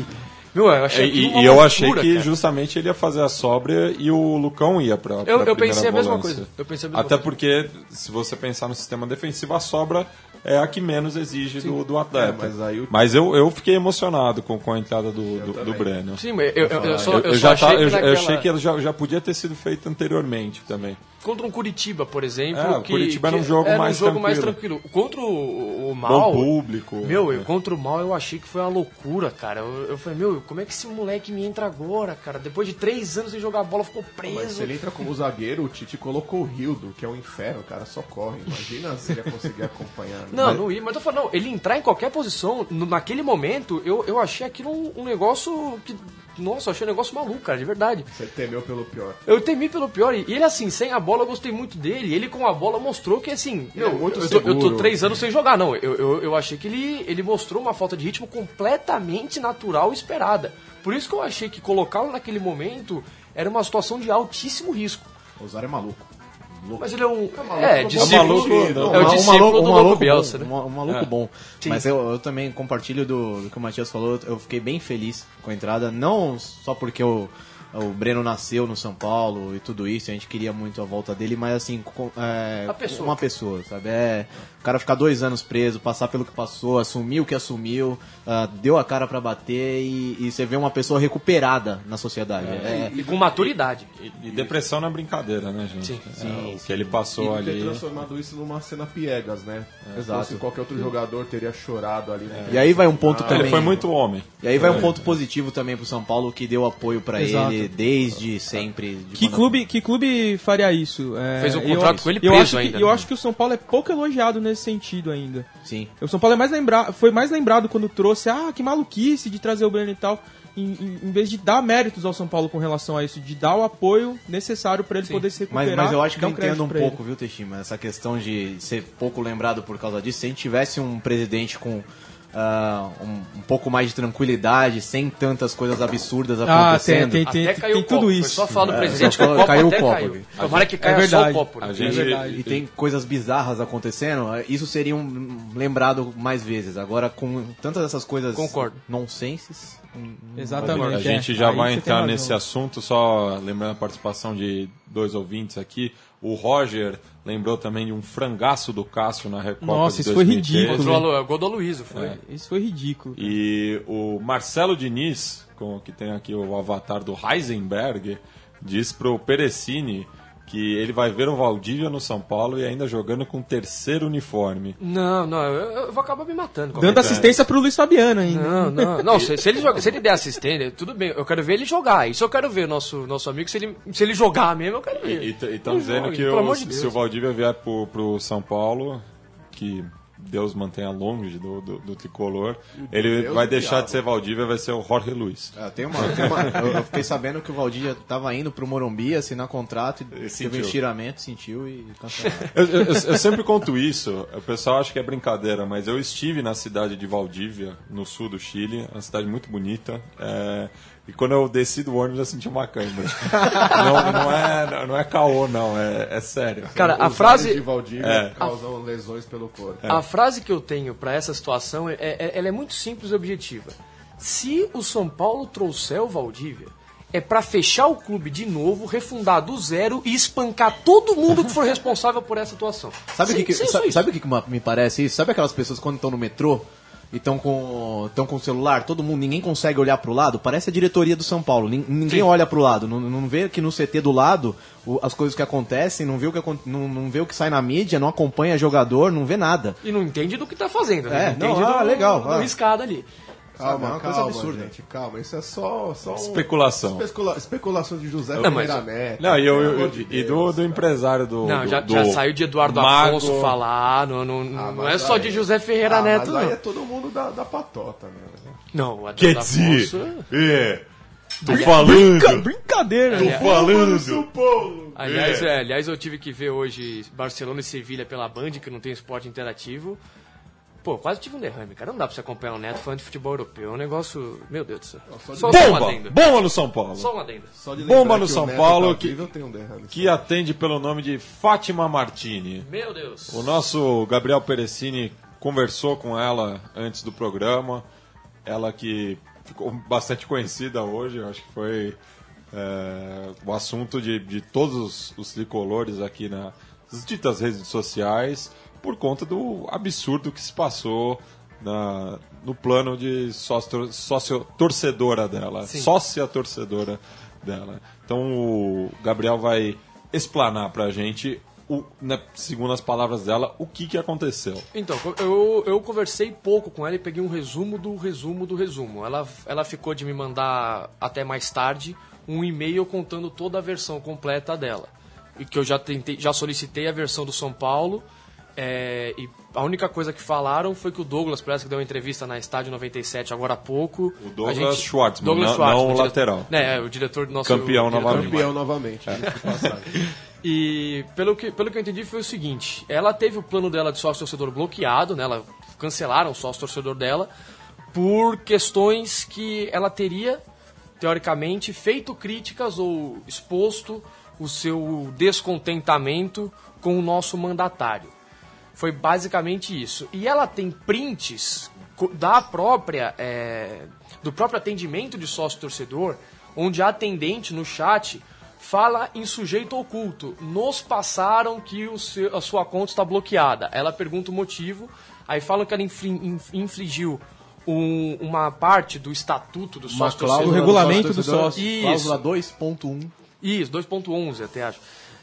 Meu, eu achei E, aquilo uma e eu loucura, achei que cara. justamente ele ia fazer a sobra e o Lucão ia pra, pra Eu, eu primeira pensei a mesma volância. coisa. Eu pensei a mesma Até coisa. porque, se você pensar no sistema defensivo, a sobra é a que menos exige do, do atleta. É, mas aí o- Mas eu, eu fiquei emocionado com, com a entrada do, do, do Breno. Sim, mas eu, eu, eu só, Eu, eu eu só já achei tá- que eu, naquela... eu achei que ele já, já podia ter sido feito anteriormente também. Contra um Curitiba, por exemplo. É, o que, Curitiba que era um jogo era mais um jogo mais tranquilo. tranquilo. Contra o, o Mal. Bom público. Meu, eu, É. contra o Mal eu achei que foi uma loucura, cara. Eu, eu falei, meu, como é que esse moleque me entra agora, cara? Depois de três anos sem jogar bola, ficou Mas preso. se ele entra como zagueiro, o Tite colocou o Rildo, que é um inferno, o cara só corre. Imagina se ele ia conseguir acompanhar. Não, Mas- não ia, mas eu tô falando, não, ele entrar em qualquer posição, no- naquele momento, eu, eu achei aquilo um, um negócio que. Nossa, eu achei um negócio maluco, cara, de verdade. Você temeu pelo pior. Eu temi pelo pior, e ele assim, sem a bola, eu gostei muito dele. Ele com a bola mostrou que assim, Ele é meu, muito eu, tô, eu tô seguro. três anos sem jogar, não. Eu, eu, eu achei que ele, ele mostrou uma falta de ritmo completamente natural e esperada. Por isso que eu achei que colocá-lo naquele momento era uma situação de altíssimo risco. O Osório é maluco. Louco. Mas ele é um. maluco, É, é discípulo. maluco, É o Um discípulo maluco- do um Lobo maluco Bielsa, bom, né? um, um maluco É. bom. Sim. Mas eu, eu também compartilho do, do que o Matias falou. Eu fiquei bem feliz com a entrada. Não só porque o, o Breno nasceu no São Paulo e tudo isso. A gente queria muito a volta dele. Mas assim, com, é, A pessoa. uma pessoa, sabe? É, o cara ficar dois anos preso, passar pelo que passou, assumir o que assumiu, ah, deu a cara pra bater e, e você vê uma pessoa recuperada na sociedade. É, E com maturidade. E depressão não é brincadeira, né, gente? Sim. É, Sim, o que ele passou E ter ali. transformado isso numa cena piegas, né? Se Exato. fosse qualquer outro jogador, teria chorado ali. Né? E aí vai um ponto também. Ele foi muito homem. E aí vai É. um ponto positivo também pro São Paulo, que deu apoio pra Exato. ele desde sempre. de Que quando- clube, que clube faria isso? É, Fez um eu- contrato com ele eu preso acho que, ainda, Eu né? acho que o São Paulo é pouco elogiado nesse sentido ainda. Sim. O São Paulo é mais lembra... foi mais lembrado quando trouxe, ah, que maluquice de trazer o Breno e tal, em, em- em vez de dar méritos ao São Paulo com relação a isso, de dar o apoio necessário pra ele poder se Mas, recuperar. mas eu acho que dar eu entendo crédito um pra ele. pouco, viu, Teixeira? Essa questão de ser pouco lembrado por causa disso. Se a gente tivesse um presidente com ah, um, um pouco mais de tranquilidade, sem tantas coisas absurdas Ah, tem, acontecendo. tem, Até tem, caiu tem o copo. tudo isso. Foi só falar do É, presidente só que o copo caiu o até copo caiu. aqui. Tomara que caia É só verdade. o copo. Né? A É gente, verdade. E tem coisas bizarras acontecendo, isso seria um lembrado mais vezes. Agora, com tantas dessas coisas Concordo. nonsenses. Exatamente. A gente é. já Aí vai você tem entrar razão. nesse assunto, só lembrando a participação de dois ouvintes aqui. O Roger lembrou também de um frangaço do Cássio na Recopa Nossa, de isso foi dois mil e treze. ridículo. Contra o Alo- gol do Aloysio, foi. Isso foi ridículo. E o Marcelo Diniz, com, que tem aqui o avatar do Heisenberg, diz pro Perecini que ele vai ver o Valdívia no São Paulo e ainda jogando com o terceiro uniforme. Não, não, eu, eu vou acabar me matando. Dando qualquer assistência pro Luiz Fabiano ainda. Não, não, não. Se, se ele joga, se ele der assistência, tudo bem. Eu quero ver ele jogar. Isso eu quero ver nosso nosso amigo. Se ele se ele jogar mesmo, eu quero ver. E estão Não dizendo jogue, que pelo o- amor de se Deus. o Valdívia vier pro, pro São Paulo, que Deus mantenha longe do, do, do tricolor, ele Deus vai do deixar diabo. de ser Valdívia, vai ser o Jorge Luiz. Ah, tem uma, tem uma- eu, eu fiquei sabendo que o Valdívia estava indo pro Morumbi assinar contrato e teve sentiu. um estiramento, sentiu e cancelou. Eu, eu- eu- eu sempre conto isso, o pessoal acha que é brincadeira, mas eu estive na cidade de Valdívia, no sul do Chile, uma cidade muito bonita, é, e quando eu desci do ônibus eu senti uma cãibra. não, não, é, não é caô, não, é, é sério. Cara, a Os frase olhos de Valdívia É. causam lesões pelo corpo. A frase que eu tenho pra essa situação é, é- ela é muito simples e objetiva. Se o São Paulo trouxer o Valdívia, é pra fechar o clube de novo, refundar do zero e espancar todo mundo que for responsável por essa atuação. Sabe o que, que, Sem- sem sa- só isso. sabe o que, que ma- me parece isso? Sabe aquelas pessoas quando estão no metrô e estão com estão com o celular, todo mundo, ninguém consegue olhar pro lado? Parece a diretoria do São Paulo. Nin- Ninguém Sim. olha pro lado, não, não vê que no C T do lado o- as coisas que acontecem, não vê, o que, acon- não, não vê o que sai na mídia, não acompanha jogador, não vê nada. E não entende do que tá fazendo, né? É, não entende não, ah, do, legal, do ah. riscado ali. Sabe, é Calma, uma coisa calma, absurda. gente, calma. Isso é só, só um- Especulação. especula- especulação de José Não, mas- Ferreira Neto. Não, e, eu, pelo eu- amor de e do, Deus, do cara. empresário do. Não, do- já, do já saiu de Eduardo Mago. Afonso falar, não, não, Ah, não mas é só aí- de José Ferreira Ah, Neto, mas aí não. é todo mundo da, da patota, né? Não, o Quer Eduardo dizer, Afonso... é, tô Brinca- falando, Brincadeira. tô né? falando. Aliás, É. é, aliás, eu tive que ver hoje Barcelona e Sevilha pela Band, que não tem esporte interativo. Pô, quase tive um derrame, cara. Não dá pra você acompanhar o Neto fã de futebol europeu. É um negócio... Meu Deus do céu. Só, só um Bomba! adendo. Bomba no São Paulo. Só um adendo. Só de Bomba lembrar no que o São Neto Paulo, tá que- vivo, eu tenho um derrame. Que atende pelo nome de Fátima Martini. Meu Deus. O nosso Gabriel Perecini conversou com ela antes do programa. Ela que ficou bastante conhecida hoje, eu acho que foi é, o assunto de, de todos os, os tricolores aqui nas ditas redes sociais, por conta do absurdo que se passou na, no plano de sócio, sócio torcedora dela, Sim. sócia torcedora dela. Então o Gabriel vai explanar pra gente, o, né, segundo as palavras dela, o que, que aconteceu. Então, eu, eu conversei pouco com ela e peguei um resumo do resumo do resumo. Ela, ela ficou de me mandar até mais tarde um e-mail contando toda a versão completa dela. E que eu já, tentei, já solicitei a versão do São Paulo. É, e a única coisa que falaram foi que o Douglas, parece que deu uma entrevista na Estádio noventa e sete agora há pouco. O Douglas a gente, Schwartzman, Douglas não, Schwartzman, não o dire- lateral. É, o diretor do nosso... Campeão o diretor novamente. do- Campeão novamente. diga-se de passagem. E pelo que, pelo que eu entendi foi o seguinte, ela teve o plano dela de sócio-torcedor bloqueado, né? Ela cancelaram o sócio-torcedor dela por questões que ela teria, teoricamente, feito críticas ou exposto o seu descontentamento com o nosso mandatário. Foi basicamente isso. E ela tem prints co- da própria, é, do próprio atendimento de sócio-torcedor, onde a atendente no chat fala em sujeito oculto. Nos passaram que o seu, a sua conta está bloqueada. Ela pergunta o motivo, aí falam que ela infli, inf- infligiu um- uma parte do estatuto do Uma sócio-torcedor. cláusula O regulamento do sócio-torcedor, sócio. Isso. Cláusula dois ponto um. Isso, dois ponto onze até acho.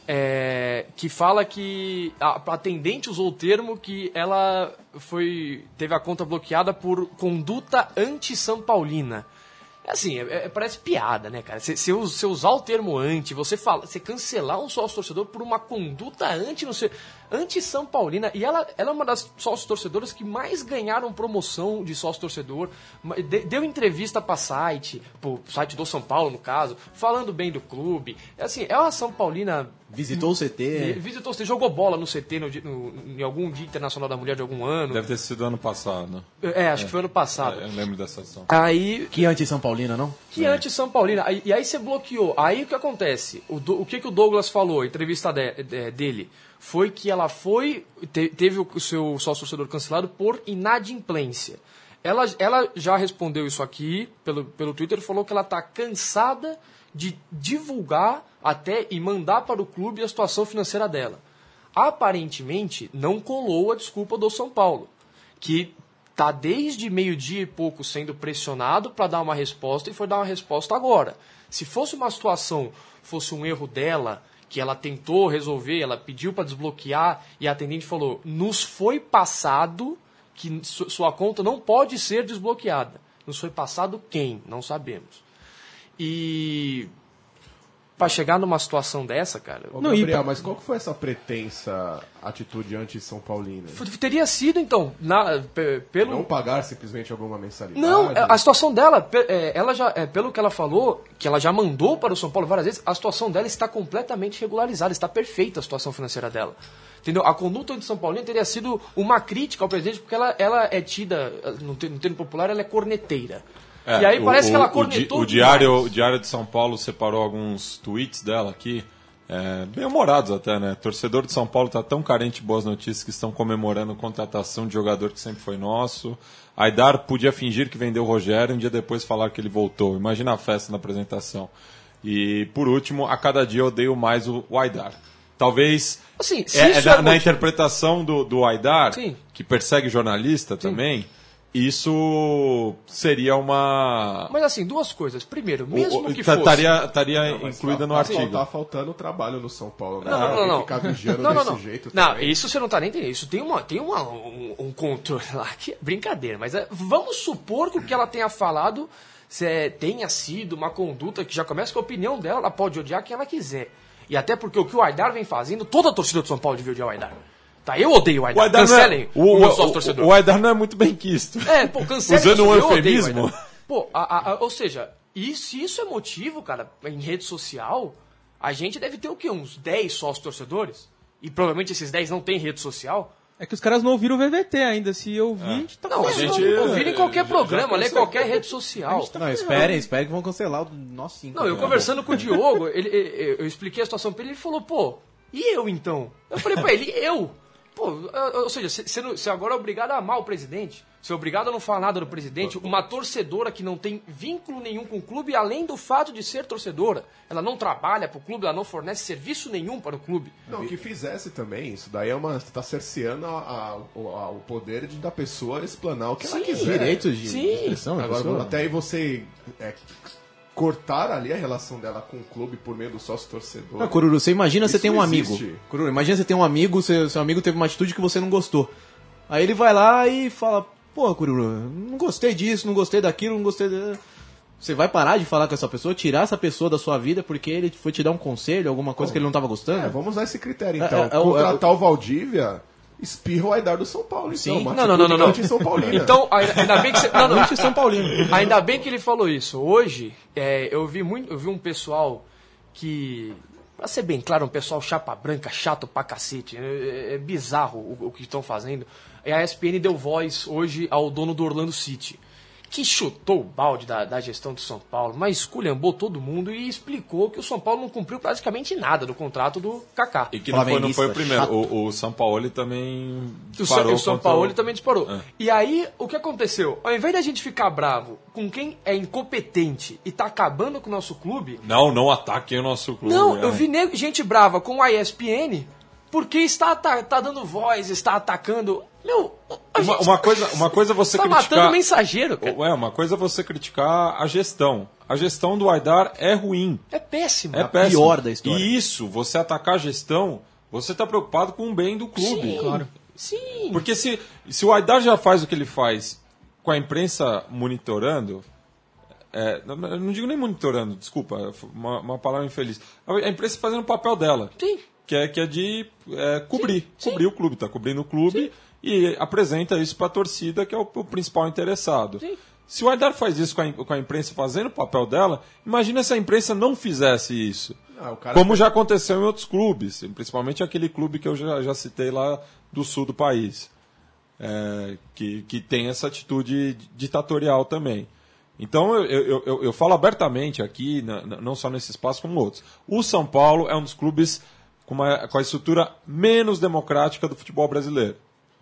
É, que fala que a a atendente usou o termo que ela foi teve a conta bloqueada por conduta anti-São Paulina. É assim, é- é- parece piada, né, cara? Você usar o termo anti, você fala, você cancelar um sócio-torcedor por uma conduta anti, não sei, anti-São Paulina. E ela, ela é uma das sócio-torcedoras que mais ganharam promoção de sócio-torcedor. Ma- de- Deu entrevista pra site, pro site do São Paulo, no caso, falando bem do clube. É assim, é uma São Paulina... Visitou o C T. Visitou, você jogou bola no C T no, di- no- em algum Dia Internacional da Mulher de algum ano. Deve ter sido ano passado. É, acho que foi ano passado. Eu lembro dessa ação. Aí Que anti-São Paulina, não? que anti-São Paulina. Aí- E aí você bloqueou. Aí o que acontece? O, Do- o que, que o Douglas falou, a entrevista de- de- dele, foi que ela foi, te- teve o seu sócio-torcedor cancelado por inadimplência. Ela, ela já respondeu isso aqui pelo, pelo Twitter, falou que ela está cansada de divulgar até e mandar para o clube a situação financeira dela. Aparentemente, não colou a desculpa do São Paulo, que tá desde meio-dia e pouco sendo pressionado para dar uma resposta e foi dar uma resposta agora. Se fosse uma situação, fosse um erro dela, que ela tentou resolver, ela pediu para desbloquear e a atendente falou, nos foi passado que su- sua conta não pode ser desbloqueada. Nos foi passado quem? Não sabemos. E para chegar numa situação dessa, cara, Ô, Não, e Gabriel, pra- mas qual que foi essa pretensa atitude anti-São Paulina? f- teria sido então, na, pe- pelo Não pagar simplesmente alguma mensalidade? Não, é, a situação dela, pe- é, ela já, é, pelo que ela falou, que ela já mandou para o São Paulo várias vezes, a situação dela está completamente regularizada, está perfeita a situação financeira dela. Entendeu? A conduta de São Paulino teria sido uma crítica ao presidente, porque ela, ela é tida, no termo, no termo popular, ela é corneteira. É, e aí o- parece o- que ela o di- cornetou O, diário, demais. o Diário de São Paulo separou alguns tweets dela aqui, é, bem humorados até, né? Torcedor de São Paulo tá tão carente de boas notícias que estão comemorando a contratação de jogador que sempre foi nosso. Aidar podia fingir que vendeu o Rogério, um dia depois falar que ele voltou. Imagina a festa na apresentação. E, por último, a cada dia eu odeio mais o, o Aidar. Talvez... Assim, se É, é isso na, é na motivo- interpretação do, do Aidar, Sim. que persegue jornalista também, isso seria uma... Mas assim, duas coisas. Primeiro, mesmo O- o- que tá- fosse... Estaria estaria Mas incluída tá- no tá- artigo. Tá faltando trabalho no São Paulo, né? Não, não, não, não. Ficar vigiando Não, não, desse não. jeito. Não, também. isso você não tá nem entendendo. Isso tem, uma, tem uma, um, um controle lá que é brincadeira. Mas é, vamos supor que o que ela tenha falado se, é, tenha sido uma conduta que já começa com a opinião dela, ela pode odiar quem ela quiser. E até porque o que o Aidar vem fazendo, toda a torcida do São Paulo devia odiar o Aidar. Tá, eu odeio o O Aidar. Aidar não Cancelem é, o, o, meu o, sócio o, torcedor. o Aidar não é muito bem quisto. É, pô, cancelem Usando isso, um eu odeio o eufemismo. Aidar. Pô, a, a, a, ou seja, e se isso é motivo, cara, em rede social, a gente deve ter o quê? Uns dez sócios torcedores? E provavelmente esses dez não têm rede social? É que os caras não ouviram o V V T ainda. Se eu ouvir, a gente tá Não, a ferrado. gente ouvir em qualquer já- programa, já ler cancelou. qualquer rede social. Não, esperem, esperem que vão cancelar o nosso cinco. Não, eu conversando com o Diogo, ele, ele- eu expliquei a situação pra ele, ele falou, pô, e eu então? Eu falei pra ele, eu? Pô, ou seja, você agora é obrigado a amar o presidente. ser obrigado a não falar nada do presidente, uma torcedora que não tem vínculo nenhum com o clube, além do fato de ser torcedora. Ela não trabalha para o clube, ela não fornece serviço nenhum para o clube. Não, que fizesse também, isso daí é uma... tá cerceando a, a, a, o poder de, da pessoa explanar o que Sim, ela quiser. Direitos de Sim. expressão. Agora, pessoa. até aí você é, cortar ali a relação dela com o clube por meio do sócio-torcedor. Não, Cururu, você imagina, você Isso tem um não amigo. existe. Cururu, imagina você tem um amigo, seu, seu amigo teve uma atitude que você não gostou. Aí ele vai lá e fala, pô, Cururu, não gostei disso, não gostei daquilo, não gostei... De... Você vai parar de falar com essa pessoa, tirar essa pessoa da sua vida porque ele foi te dar um conselho, alguma coisa que ele não estava gostando? É, vamos usar esse critério então. É, é, é, Contratar o Valdívia, espirra o Aidar do São Paulo. Então, Sim. uma Não, não, não, não, não. atitude anti-São Paulina. Então, ainda bem que você... Não, não. São Paulino. Ainda bem que ele falou isso. Hoje, é, eu, vi muito, eu vi um pessoal que, pra ser bem claro, um pessoal chapa branca, chato pra cacete. É, é bizarro o, o que estão fazendo. E a E S P N deu voz hoje ao dono do Orlando City, que chutou o balde da, da gestão do São Paulo, mas esculhambou todo mundo e explicou que o São Paulo não cumpriu praticamente nada do contrato do Kaká. E que não foi, não foi o Flamenguista, primeiro. chato. O, o São Paulo também O São, disparou o São contra Paulo o- também disparou. É. E aí, o que aconteceu? Ao invés da gente ficar bravo com quem é incompetente e tá acabando com o nosso clube, Não, não ataquem o nosso clube. não, é. eu vi nego- gente brava com a E S P N porque está tá, tá dando voz, está atacando. Meu, a Uma, gente uma coisa, uma coisa é você tá criticar... matando o mensageiro, cara. É, uma coisa é você criticar a gestão. A gestão do Aidar é ruim. É péssimo. É péssimo. pior da história. E isso, você atacar a gestão, você está preocupado com o bem do clube. Sim, claro. Sim. Porque se, se o Aidar já faz o que ele faz com a imprensa monitorando, é, não, eu não digo nem monitorando, desculpa, uma, uma palavra infeliz. A imprensa fazendo o papel dela, Sim. que é, que é de é, cobrir, Sim, cobrir o clube, está cobrindo o clube e apresenta isso para a torcida, que é o, o principal interessado. Sim. Se o Aidar faz isso com a, com a imprensa fazendo o papel dela, imagina se a imprensa não fizesse isso. Ah, o cara- Como já aconteceu em outros clubes, principalmente aquele clube que eu já, já citei lá do sul do país, é, que, que tem essa atitude ditatorial também. Então eu, eu, eu, eu falo abertamente aqui, na- na- não só nesse espaço como outros. O São Paulo é um dos clubes com, uma, com a estrutura menos democrática do futebol brasileiro.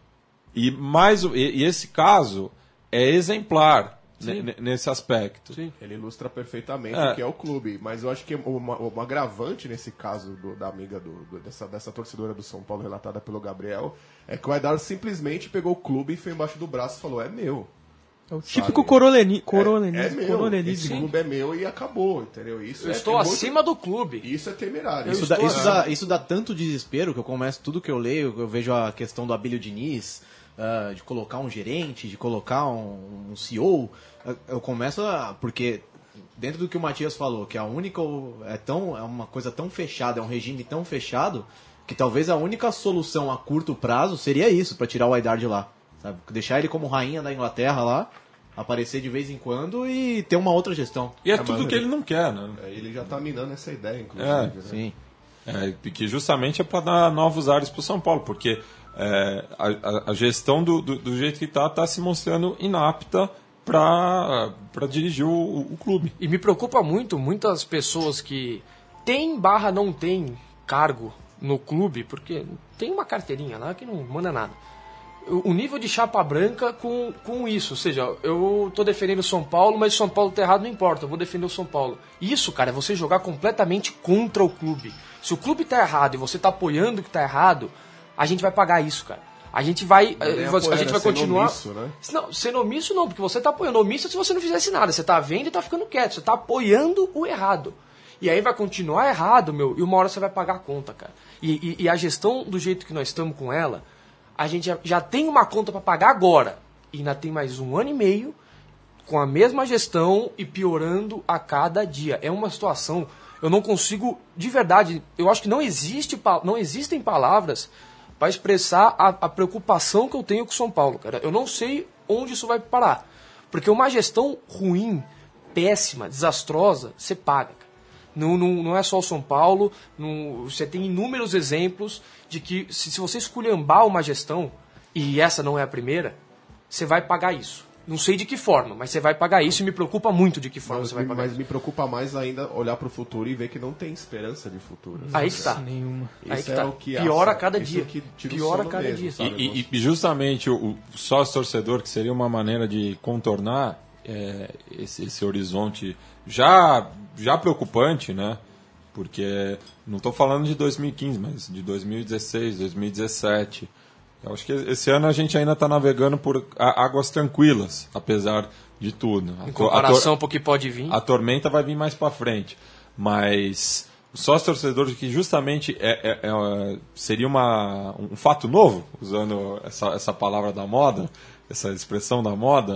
E, mais, o- e, e esse caso é exemplar ne- ne- nesse aspecto. Sim. Ele ilustra perfeitamente É. o que é o clube. Mas eu acho que uma, uma agravante nesse caso do- da amiga do- do- dessa, dessa torcedora do São Paulo, relatada pelo Gabriel, é que o Aidar simplesmente pegou o clube e foi embaixo do braço e falou: é meu. É o típico Sabe? coroleni, É, coronelismo. é meu. Esse coronelismo. clube é meu e acabou, entendeu? Isso Eu é, estou é muito- acima do clube. Isso é temerário. Isso, Eu dá, estou isso, assim. dá, isso dá tanto desespero que eu começo tudo que eu leio, eu vejo a questão do Abílio Diniz, ah, de colocar um gerente, de colocar um, um C E O. Eu, eu começo a. Porque dentro do que o Matias falou, que a única. É, tão, é uma coisa tão fechada, é um regime tão fechado, que talvez a única solução a curto prazo seria isso, para tirar o Aidar de lá. Sabe? Deixar ele como rainha da Inglaterra lá, aparecer de vez em quando e ter uma outra gestão. E é, É, tudo mas que ele não quer, né? É, ele já tá minando essa ideia, inclusive. É, né? Sim. É, que justamente é para dar novos ares para o São Paulo, porque é, a, a- a gestão do, do, do jeito que está está se mostrando inapta para dirigir o, o clube. E me preocupa muito, muitas pessoas que têm barra não têm cargo no clube, porque tem uma carteirinha lá que não manda nada. O o nível de chapa branca com, com isso, ou seja, eu tô defendendo o São Paulo, mas o São Paulo tá errado, não importa, eu vou defender o São Paulo. Isso, cara, é você jogar completamente contra o clube. Se o clube tá errado e você tá apoiando o que tá errado, a gente vai pagar isso, cara. A gente vai, Não é nem a apoiando, gente é vai sendo continuar... omisso, né? Não, sendo omisso não, porque você tá apoiando. Omisso se você não fizesse nada, você tá vendo e tá ficando quieto, você tá apoiando o errado. E aí vai continuar errado, meu, e uma hora você vai pagar a conta, cara. E, e, e a gestão do jeito que nós estamos com ela, a gente já, já tem uma conta para pagar agora. E ainda tem mais um ano e meio com a mesma gestão e piorando a cada dia. É uma situação, eu não consigo, de verdade, eu acho que não, existe, pa- não existem palavras para expressar a, a preocupação que eu tenho com o São Paulo, cara. Eu não sei onde isso vai parar. Porque uma gestão ruim, péssima, desastrosa, você paga, cara. Não, não, não é só o São Paulo, não, você tem inúmeros exemplos de que se, se você esculhambar uma gestão, e essa não é a primeira, você vai pagar isso. Não sei de que forma, mas você vai pagar isso e me preocupa muito de que forma Mas, você vai me, pagar mas isso. me preocupa mais ainda olhar pro futuro e ver que não tem esperança de futuro. Aí que tá. Nenhuma. Aí Isso que é tá. o que Piora a assa- cada isso dia. que tira o Piora a sono cada mesmo, dia. sabe? E, e- e justamente o, o sócio-torcedor, que seria uma maneira de contornar é, esse, esse horizonte já, já preocupante, né? Porque não estou falando de dois mil e quinze, mas de dois mil e dezesseis, dois mil e dezessete. Eu acho que esse ano a gente ainda está navegando por á- águas tranquilas, apesar de tudo. A Em to- a comparação tor- pro que pode vir. a tormenta vai vir mais para frente. Mas o sócio-torcedor, que justamente é, é- é- seria uma, um fato novo, usando essa, essa palavra da moda, essa expressão da moda,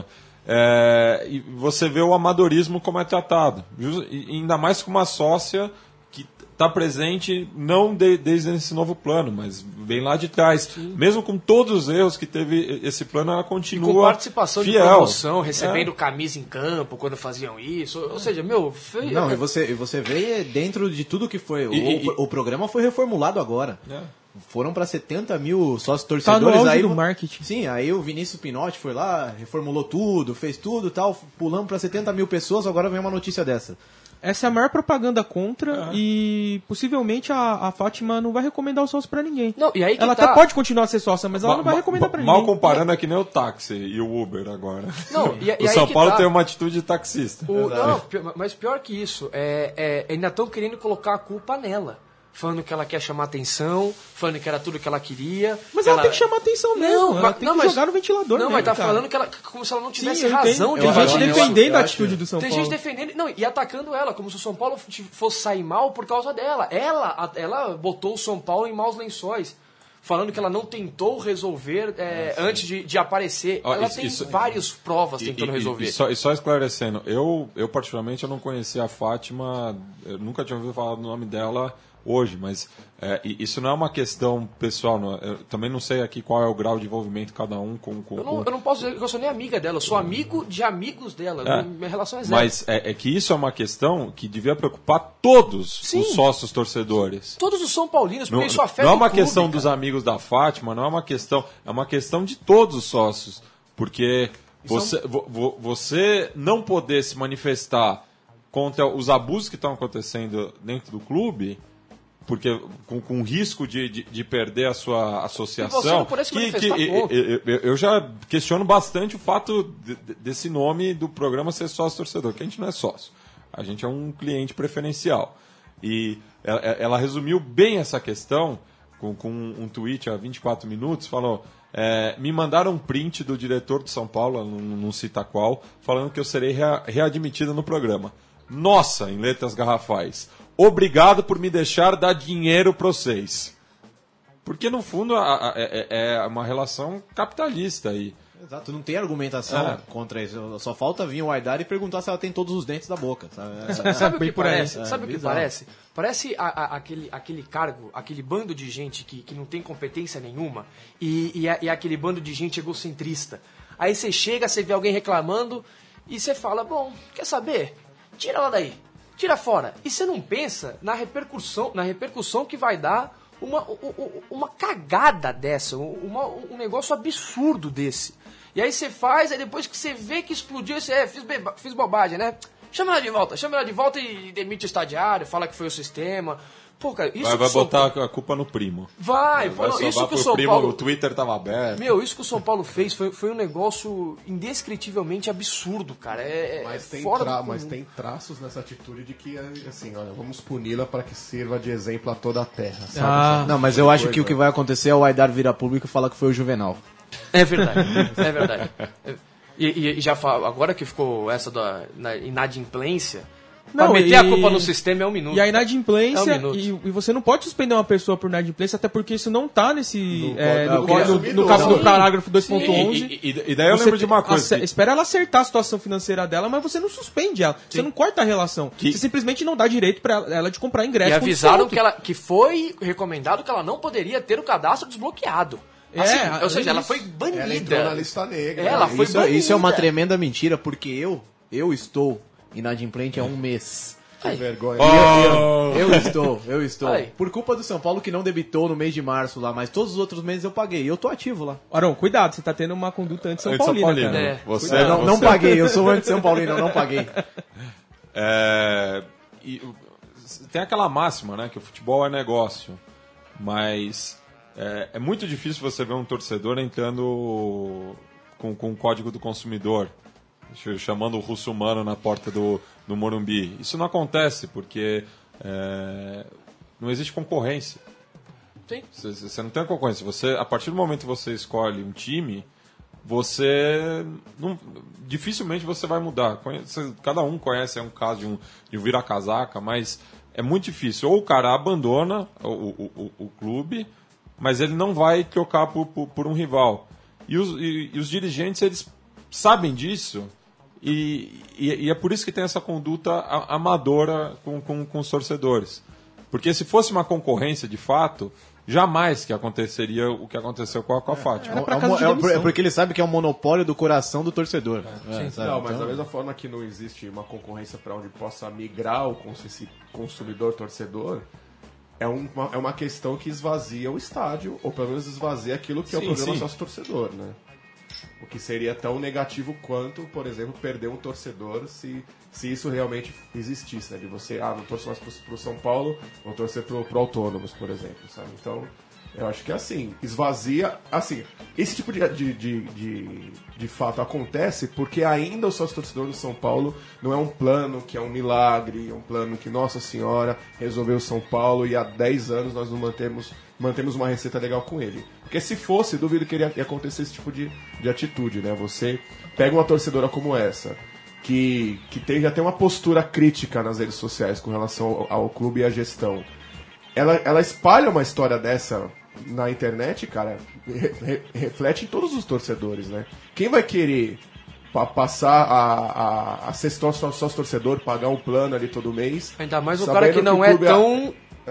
é, e você vê o amadorismo como é tratado. Ju- e ainda mais com uma sócia que está presente não de- desde esse novo plano, mas vem lá de trás. Mesmo com todos os erros que teve esse plano, ela continua Com participação fiel. de promoção, recebendo É. camisa em campo quando faziam isso. Ou seja, meu, foi, Não, e você, e você vê dentro de tudo que foi. O, E- e- o, o programa foi reformulado agora. É. Foram para setenta mil sócios Tá torcedores. no auge aí, do marketing. Sim, aí o Vinícius Pinotti foi lá, reformulou tudo, fez tudo e tal, pulamos para setenta mil pessoas, agora vem uma notícia dessa. Essa é a maior propaganda contra É. e possivelmente a, a Fátima não vai recomendar o sócio pra ninguém. Não, e aí que ela tá. até pode continuar a ser sócia, mas ela não vai Ma- recomendar ma- pra Mal ninguém. comparando é que nem o táxi e o Uber agora. Não, e- e o aí São que Paulo tá. tem uma atitude de taxista. O- não, pi- mas pior que isso, é, é, ainda estão querendo colocar a culpa nela. Falando que ela quer chamar atenção, falando que era tudo que ela queria. Mas que ela, tem que chamar atenção mesmo. Não, ela mas- tem não, que mas- jogar no ventilador Não, mesmo, mas tá cara. falando que ela, como se ela não tivesse Sim, razão tem, de tem falar gente isso. defendendo eu a acho- atitude do São Tem Paulo. gente defendendo, não, e atacando ela, como se o São Paulo t- fosse sair mal por causa dela. Ela, a- ela botou o São Paulo em maus lençóis, falando que ela não tentou resolver é, antes de, de aparecer. Ó, ela isso- tem isso- várias provas E, tentando e- resolver. e só, e só esclarecendo, eu, eu particularmente eu não conhecia a Fátima, eu nunca tinha ouvido falar do nome dela hoje, mas é, e- isso não é uma questão pessoal, não é- eu também não sei aqui qual é o grau de envolvimento de cada um com... com, Eu não, com- eu não posso dizer que eu sou nem amiga dela, eu sou amigo de amigos dela. É. Minha relação é zero. Mas é, é que isso é uma questão que devia preocupar todos Sim. os sócios torcedores. Todos os São Paulinos, porque Não, isso afeta não é o uma clube, questão cara. dos amigos da Fátima, não é uma questão, é uma questão de todos os sócios, porque você, vo- vo- você não poder se manifestar contra os abusos que estão acontecendo dentro do clube, porque com, com risco de, de, de perder a sua associação, E você não poder se que, manifestar que contra. eu, eu- eu já questiono bastante o fato de- de- desse nome do programa ser sócio-torcedor, que a gente não é sócio, a gente é um cliente preferencial. E ela, ela resumiu bem essa questão com, com um tweet há vinte e quatro minutos, falou... é, me mandaram um print do diretor de São Paulo, não, não cita qual, falando que eu serei rea, readmitida no programa. Nossa, em letras garrafais. Obrigado por me deixar dar dinheiro para vocês. Porque, no fundo, a- a- é, é uma relação capitalista aí. Exato, não tem argumentação É. contra isso. Só falta vir o Aidar e perguntar se ela tem todos os dentes da boca. Sabe? Sabe o Bem que por aí. parece? É, Sabe o que bizarro. parece? Parece a- a- aquele, aquele cargo, aquele bando de gente que, que não tem competência nenhuma e, e, é- e é aquele bando de gente egocentrista. Aí você chega, você vê alguém reclamando e você fala, bom, quer saber? Tira ela daí, tira fora. E você não pensa na repercussão, na repercussão que vai dar uma, u- u- uma cagada dessa, uma- um negócio absurdo desse. E aí você faz, aí depois que você vê que explodiu, você, é, fiz, beba- fiz bobagem, né? Chama ela de volta, chama ela de volta e demite o estagiário, fala que foi o sistema. Pô, cara, isso Vai, que vai o São botar Paulo- a culpa no primo. Vai, pô, Vai não, salvar isso que o pro São primo, Paulo... o Twitter tava aberto. Meu, isso que o São Paulo fez foi, foi um negócio indescritivelmente absurdo, cara. É, é Mas tem, fora tra- do mas comum. tem traços nessa atitude de que, assim, olha, vamos puni-la para que sirva de exemplo a toda a terra, sabe? Ah, Não, mas eu acho que o que vai acontecer é o Aidar virar público e falar que foi o Juvenal. É verdade, é verdade. E, e- e já falo, agora que ficou essa da na inadimplência, Não, pra meter e- a culpa no sistema é um minuto. E a inadimplência, É um minuto. e, e você não pode suspender uma pessoa por inadimplência, até porque isso não tá nesse. No é, código- no, não, no, porque no, é caso- no sumido. parágrafo dois E, ponto onze. e- e- e daí eu Você lembro de uma te- coisa. ace- que- Espera ela acertar a situação financeira dela, mas você não suspende ela. Você não corta a relação. Que- Você simplesmente não dá direito pra ela, ela de comprar ingresso. E com avisaram desconto. que, ela, que foi recomendado que ela não poderia ter o cadastro desbloqueado. É, Assim, além ou seja, ela disso, foi banida. Ela entrou na lista negra. É, ela foi Isso, isso é uma banida. tremenda mentira, porque eu, eu estou inadimplente há um mês. Que vergonha. Eu, eu estou, eu estou. Ai. Por culpa do São Paulo que não debitou no mês de março lá, mas todos os outros meses eu paguei. E eu tô ativo lá. Arão, cuidado, você tá tendo uma conduta anti-São Anti-São Paulina, Paulino. cara. É. Você, Eu não, não você- paguei, eu sou anti-São Paulino, eu não paguei. É, e o- tem aquela máxima, né, que o futebol é negócio, mas é, é muito difícil você ver um torcedor entrando com, com o código do consumidor, ch- chamando o russo-humano na porta do, do Morumbi. Isso não acontece porque é, não existe concorrência. Sim. Você, você não tem concorrência. Você, a partir do momento que você escolhe um time, você não, dificilmente você vai mudar. Conhece- cada um conhece é um caso de um, de um vira-casaca, mas é muito difícil. Ou o cara abandona o, o, o, o clube, mas ele não vai trocar por, por, por um rival. E os, e, e os dirigentes, eles sabem disso, e, e, e é por isso que tem essa conduta a- amadora com, com, com os torcedores. Porque se fosse uma concorrência de fato, jamais que aconteceria o que aconteceu com a, com a Fátima. Era pra É, um- casa de é, demissão. é porque ele sabe que é um monopólio do coração do torcedor. É, sabe? Não, mas Então, da mesma forma que não existe uma concorrência para onde possa migrar o cons- esse consumidor-torcedor, é uma, é uma questão que esvazia o estádio, ou pelo menos esvazia aquilo que é o Sim, programa sim. sócio-torcedor, né? O que seria tão negativo quanto, por exemplo, perder um torcedor se, se isso realmente existisse, né? De você, ah, não torço mais pro, pro São Paulo, vou torcer pro, pro Autônomos, por exemplo, sabe? Então, eu acho que é assim, esvazia, assim, esse tipo de, de, de, de, de fato acontece porque ainda o sócio-torcedor do São Paulo não é um plano que é um milagre, é um plano que, Nossa Senhora, resolveu o São Paulo e há dez anos nós não mantemos, mantemos uma receita legal com ele. Porque se fosse, duvido que iria acontecer esse tipo de, de atitude, né? Você pega uma torcedora como essa, que, que tem, já tem uma postura crítica nas redes sociais com relação ao, ao clube e à gestão. Ela, ela espalha uma história dessa na internet, cara, re, re, reflete em todos os torcedores, né? Quem vai querer pa, passar a, a, a ser sócio, sócio torcedor, pagar um plano ali todo mês? Ainda mais o sabendo cara que não o é clube tão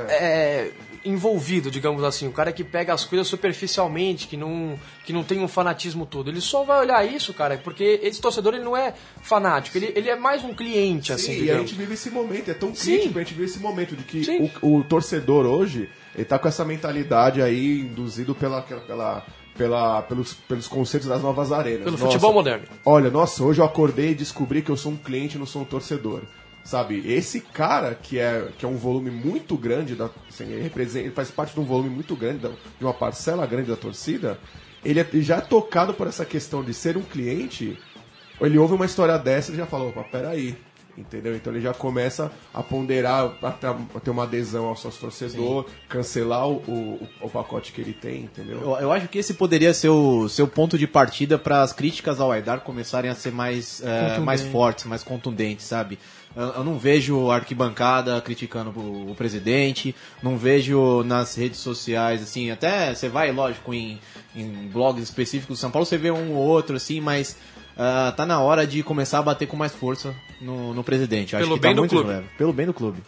é, envolvido, digamos assim. O cara que pega as coisas superficialmente, que não, que não tem um fanatismo todo. Ele só vai olhar isso, cara, porque esse torcedor ele não é fanático, ele, ele é mais um cliente, assim, Sim, e a digamos. gente vive esse momento, é tão Sim. crítico, a gente vive esse momento de que Sim. o, o torcedor hoje, ele tá com essa mentalidade aí, induzido pela, pela, pela, pelos, pelos conceitos das novas arenas. Pelo Nossa, futebol moderno. Olha, nossa, hoje eu acordei e descobri que eu sou um cliente e não sou um torcedor. Sabe, esse cara que é, que é um volume muito grande, da, assim, ele, representa, ele faz parte de um volume muito grande, da, de uma parcela grande da torcida, ele, é, ele já é tocado por essa questão de ser um cliente, ele ouve uma história dessa e já fala, opa, peraí, entendeu? Então ele já começa a ponderar, a ter, a ter uma adesão ao sócio torcedor, cancelar o, o, o pacote que ele tem, entendeu? Eu, eu acho que esse poderia ser o seu ponto de partida para as críticas ao Aidar começarem a ser mais, é, mais fortes, mais contundentes, sabe? Eu, eu não vejo arquibancada criticando o, o presidente, não vejo nas redes sociais, assim, até você vai, lógico, em, em blogs específicos do São Paulo, você vê um ou outro, assim, mas uh, tá na hora de começar a bater com mais força no, no presidente. Eu acho Pelo que tá bem do muito clube. leve. Pelo bem do clube.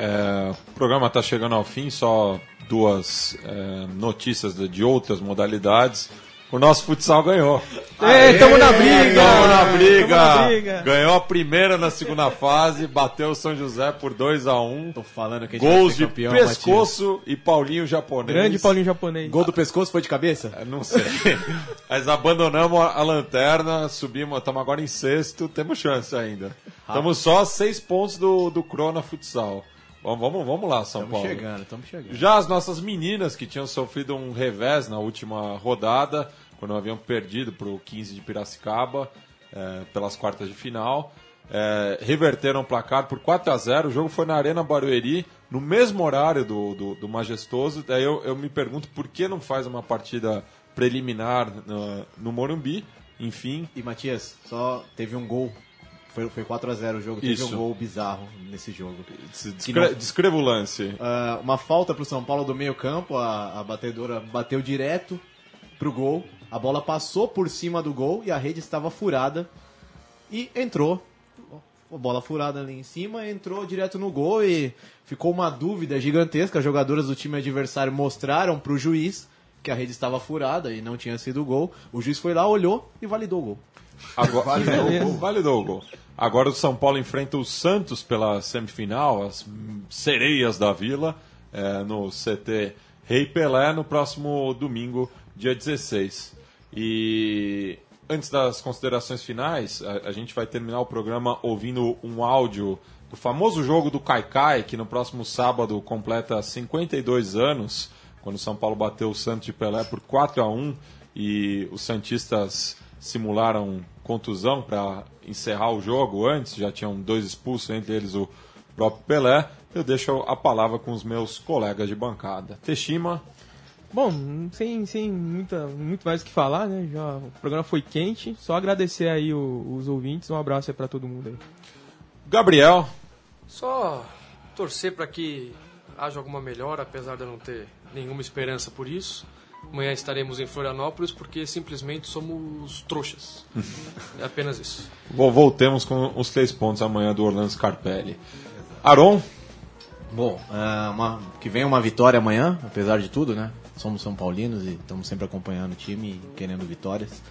É, o programa está chegando ao fim, só duas é, notícias de, de outras modalidades. O nosso futsal ganhou. Ei, tamo na briga! Tamo na briga! Tamo na briga! Ganhou a primeira na segunda fase, bateu o São José por dois a um. Tô falando que a gente vai Gols ser de campeão, pescoço e Paulinho japonês. Grande Paulinho japonês. Gol do pescoço foi de cabeça? Eu Não sei. Mas abandonamos a lanterna, subimos, estamos agora em sexto, temos chance ainda. Estamos só a seis pontos do, do Crona Futsal. Vamos, vamos, vamos lá, São Estamos Paulo. chegando, estamos chegando. Já as nossas meninas que tinham sofrido um revés na última rodada, quando haviam perdido para o quinze de Piracicaba, é, pelas quartas de final, é, reverteram o placar por quatro a zero. O jogo foi na Arena Barueri, no mesmo horário do, do, do Majestoso. Daí eu, eu me pergunto por que não faz uma partida preliminar no, no Morumbi. Enfim, E Matias, só teve um gol. Foi, foi quatro a zero o jogo, Isso. teve um gol bizarro nesse jogo. descre- descreva o lance. Ah, uma falta pro São Paulo do meio campo, a, a batedora bateu direto pro gol, a bola passou por cima do gol e a rede estava furada e entrou. A bola furada ali em cima, entrou direto no gol e ficou uma dúvida gigantesca. As jogadoras do time adversário mostraram pro juiz que a rede estava furada e não tinha sido gol. O juiz foi lá, olhou e validou o gol. Agora, validou, o gol. validou o gol. Agora o São Paulo enfrenta o Santos pela semifinal, as sereias da Vila, é, no C T Rei Pelé, no próximo domingo, dia dezesseis. E antes das considerações finais, a, a gente vai terminar o programa ouvindo um áudio do famoso jogo do Caicai, que no próximo sábado completa cinquenta e dois anos, quando o São Paulo bateu o Santos de Pelé por quatro a um e os santistas simularam contusão para encerrar o jogo antes, já tinham dois expulsos, entre eles o próprio Pelé. Eu deixo a palavra com os meus colegas de bancada. Teshima. Bom, sem, sem muita, muito mais o que falar, né? Já, o programa foi quente, só agradecer aí o, os ouvintes, um abraço aí para todo mundo aí. Gabriel. Só torcer para que haja alguma melhora, apesar de eu não ter nenhuma esperança por isso. Amanhã estaremos em Florianópolis porque simplesmente somos trouxas. É apenas isso. Voltemos com os três pontos amanhã do Orlando Scarpelli. Aron? Bom, uh, uma, que venha uma vitória amanhã, apesar de tudo, né? Somos São Paulinos e estamos sempre acompanhando o time e querendo vitórias.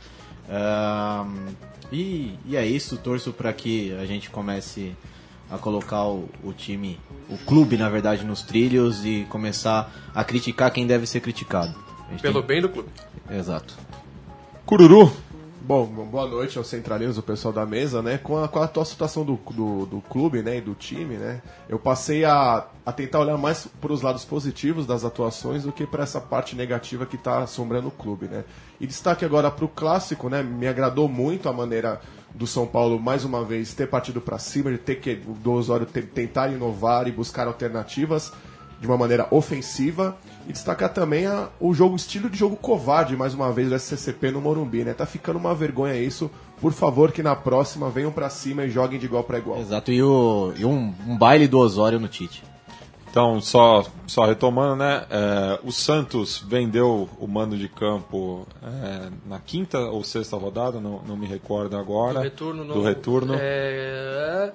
Uh, e, e é isso, torço para que a gente comece a colocar o, o time, o clube, na verdade, nos trilhos e começar a criticar quem deve ser criticado. Pelo tem... bem do clube. Exato. Cururu. Bom, boa noite aos centralinos, o pessoal da mesa, né? Com a, com a atual situação do, do, do clube, né, e do time, né? Eu passei a, a tentar olhar mais para os lados positivos das atuações do que para essa parte negativa que está assombrando o clube, né? E destaque agora para o clássico, né? Me agradou muito a maneira do São Paulo, mais uma vez, ter partido para cima, de ter que do Osório ter, tentar inovar e buscar alternativas de uma maneira ofensiva. E destacar também a, o jogo, estilo de jogo covarde, mais uma vez, do S C C P no Morumbi, né? Tá ficando uma vergonha isso. Por favor, que na próxima venham pra cima e joguem de igual para igual. Exato, e, o, e um, um baile do Osório no Tite. Então, só, só retomando, né? É, o Santos vendeu o mando de campo é, na quinta ou sexta rodada, não, não me recordo agora. Do retorno. Do retorno. É...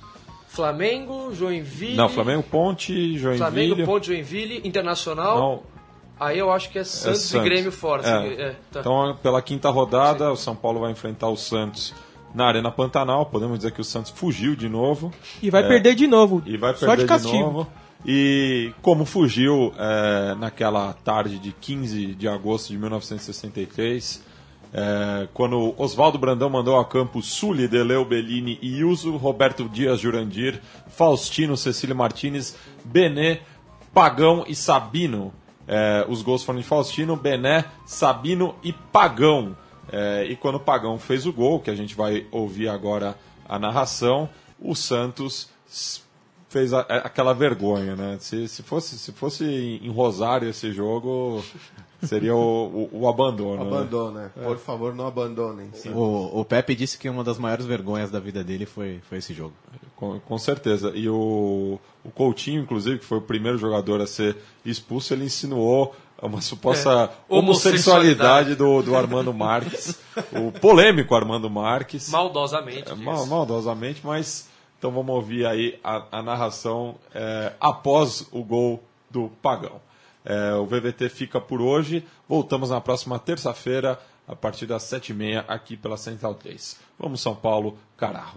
Flamengo, Joinville... Não, Flamengo, Ponte, Joinville... Flamengo, Ponte, Joinville, Internacional... Não. Aí eu acho que é Santos, é Santos. E Grêmio fora. É. É, tá. Então, pela quinta rodada, Sim. o São Paulo vai enfrentar o Santos na Arena Pantanal. Podemos dizer que o Santos fugiu de novo. E vai é, perder de novo. E vai Só perder de castigo. de novo. E como fugiu é, naquela tarde de quinze de agosto de mil novecentos e sessenta e três... É, quando Oswaldo Brandão mandou a campo Sully, Deleu, Bellini e Ilso, Roberto Dias, Jurandir, Faustino, Cecílio Martínez, Bené, Pagão e Sabino. É, os gols foram de Faustino, Bené, Sabino e Pagão. É, e quando o Pagão fez o gol, que a gente vai ouvir agora a narração, o Santos fez a, aquela vergonha, né? Se, se, fosse, se fosse em Rosário esse jogo... Seria o, o, o abandono. Abandono, né? né? Por favor, não abandonem. O, o Pepe disse que uma das maiores vergonhas da vida dele foi, foi esse jogo. Com, com certeza. E o, o Coutinho, inclusive, que foi o primeiro jogador a ser expulso, ele insinuou uma suposta é, homossexualidade do, do Armando Marques. O polêmico Armando Marques. Maldosamente. É, mal, maldosamente, mas então vamos ouvir aí a, a narração é, após o gol do Pagão. É, o V V T fica por hoje. Voltamos na próxima terça-feira, a partir das sete e meia, aqui pela Central três. Vamos, São Paulo, carajo.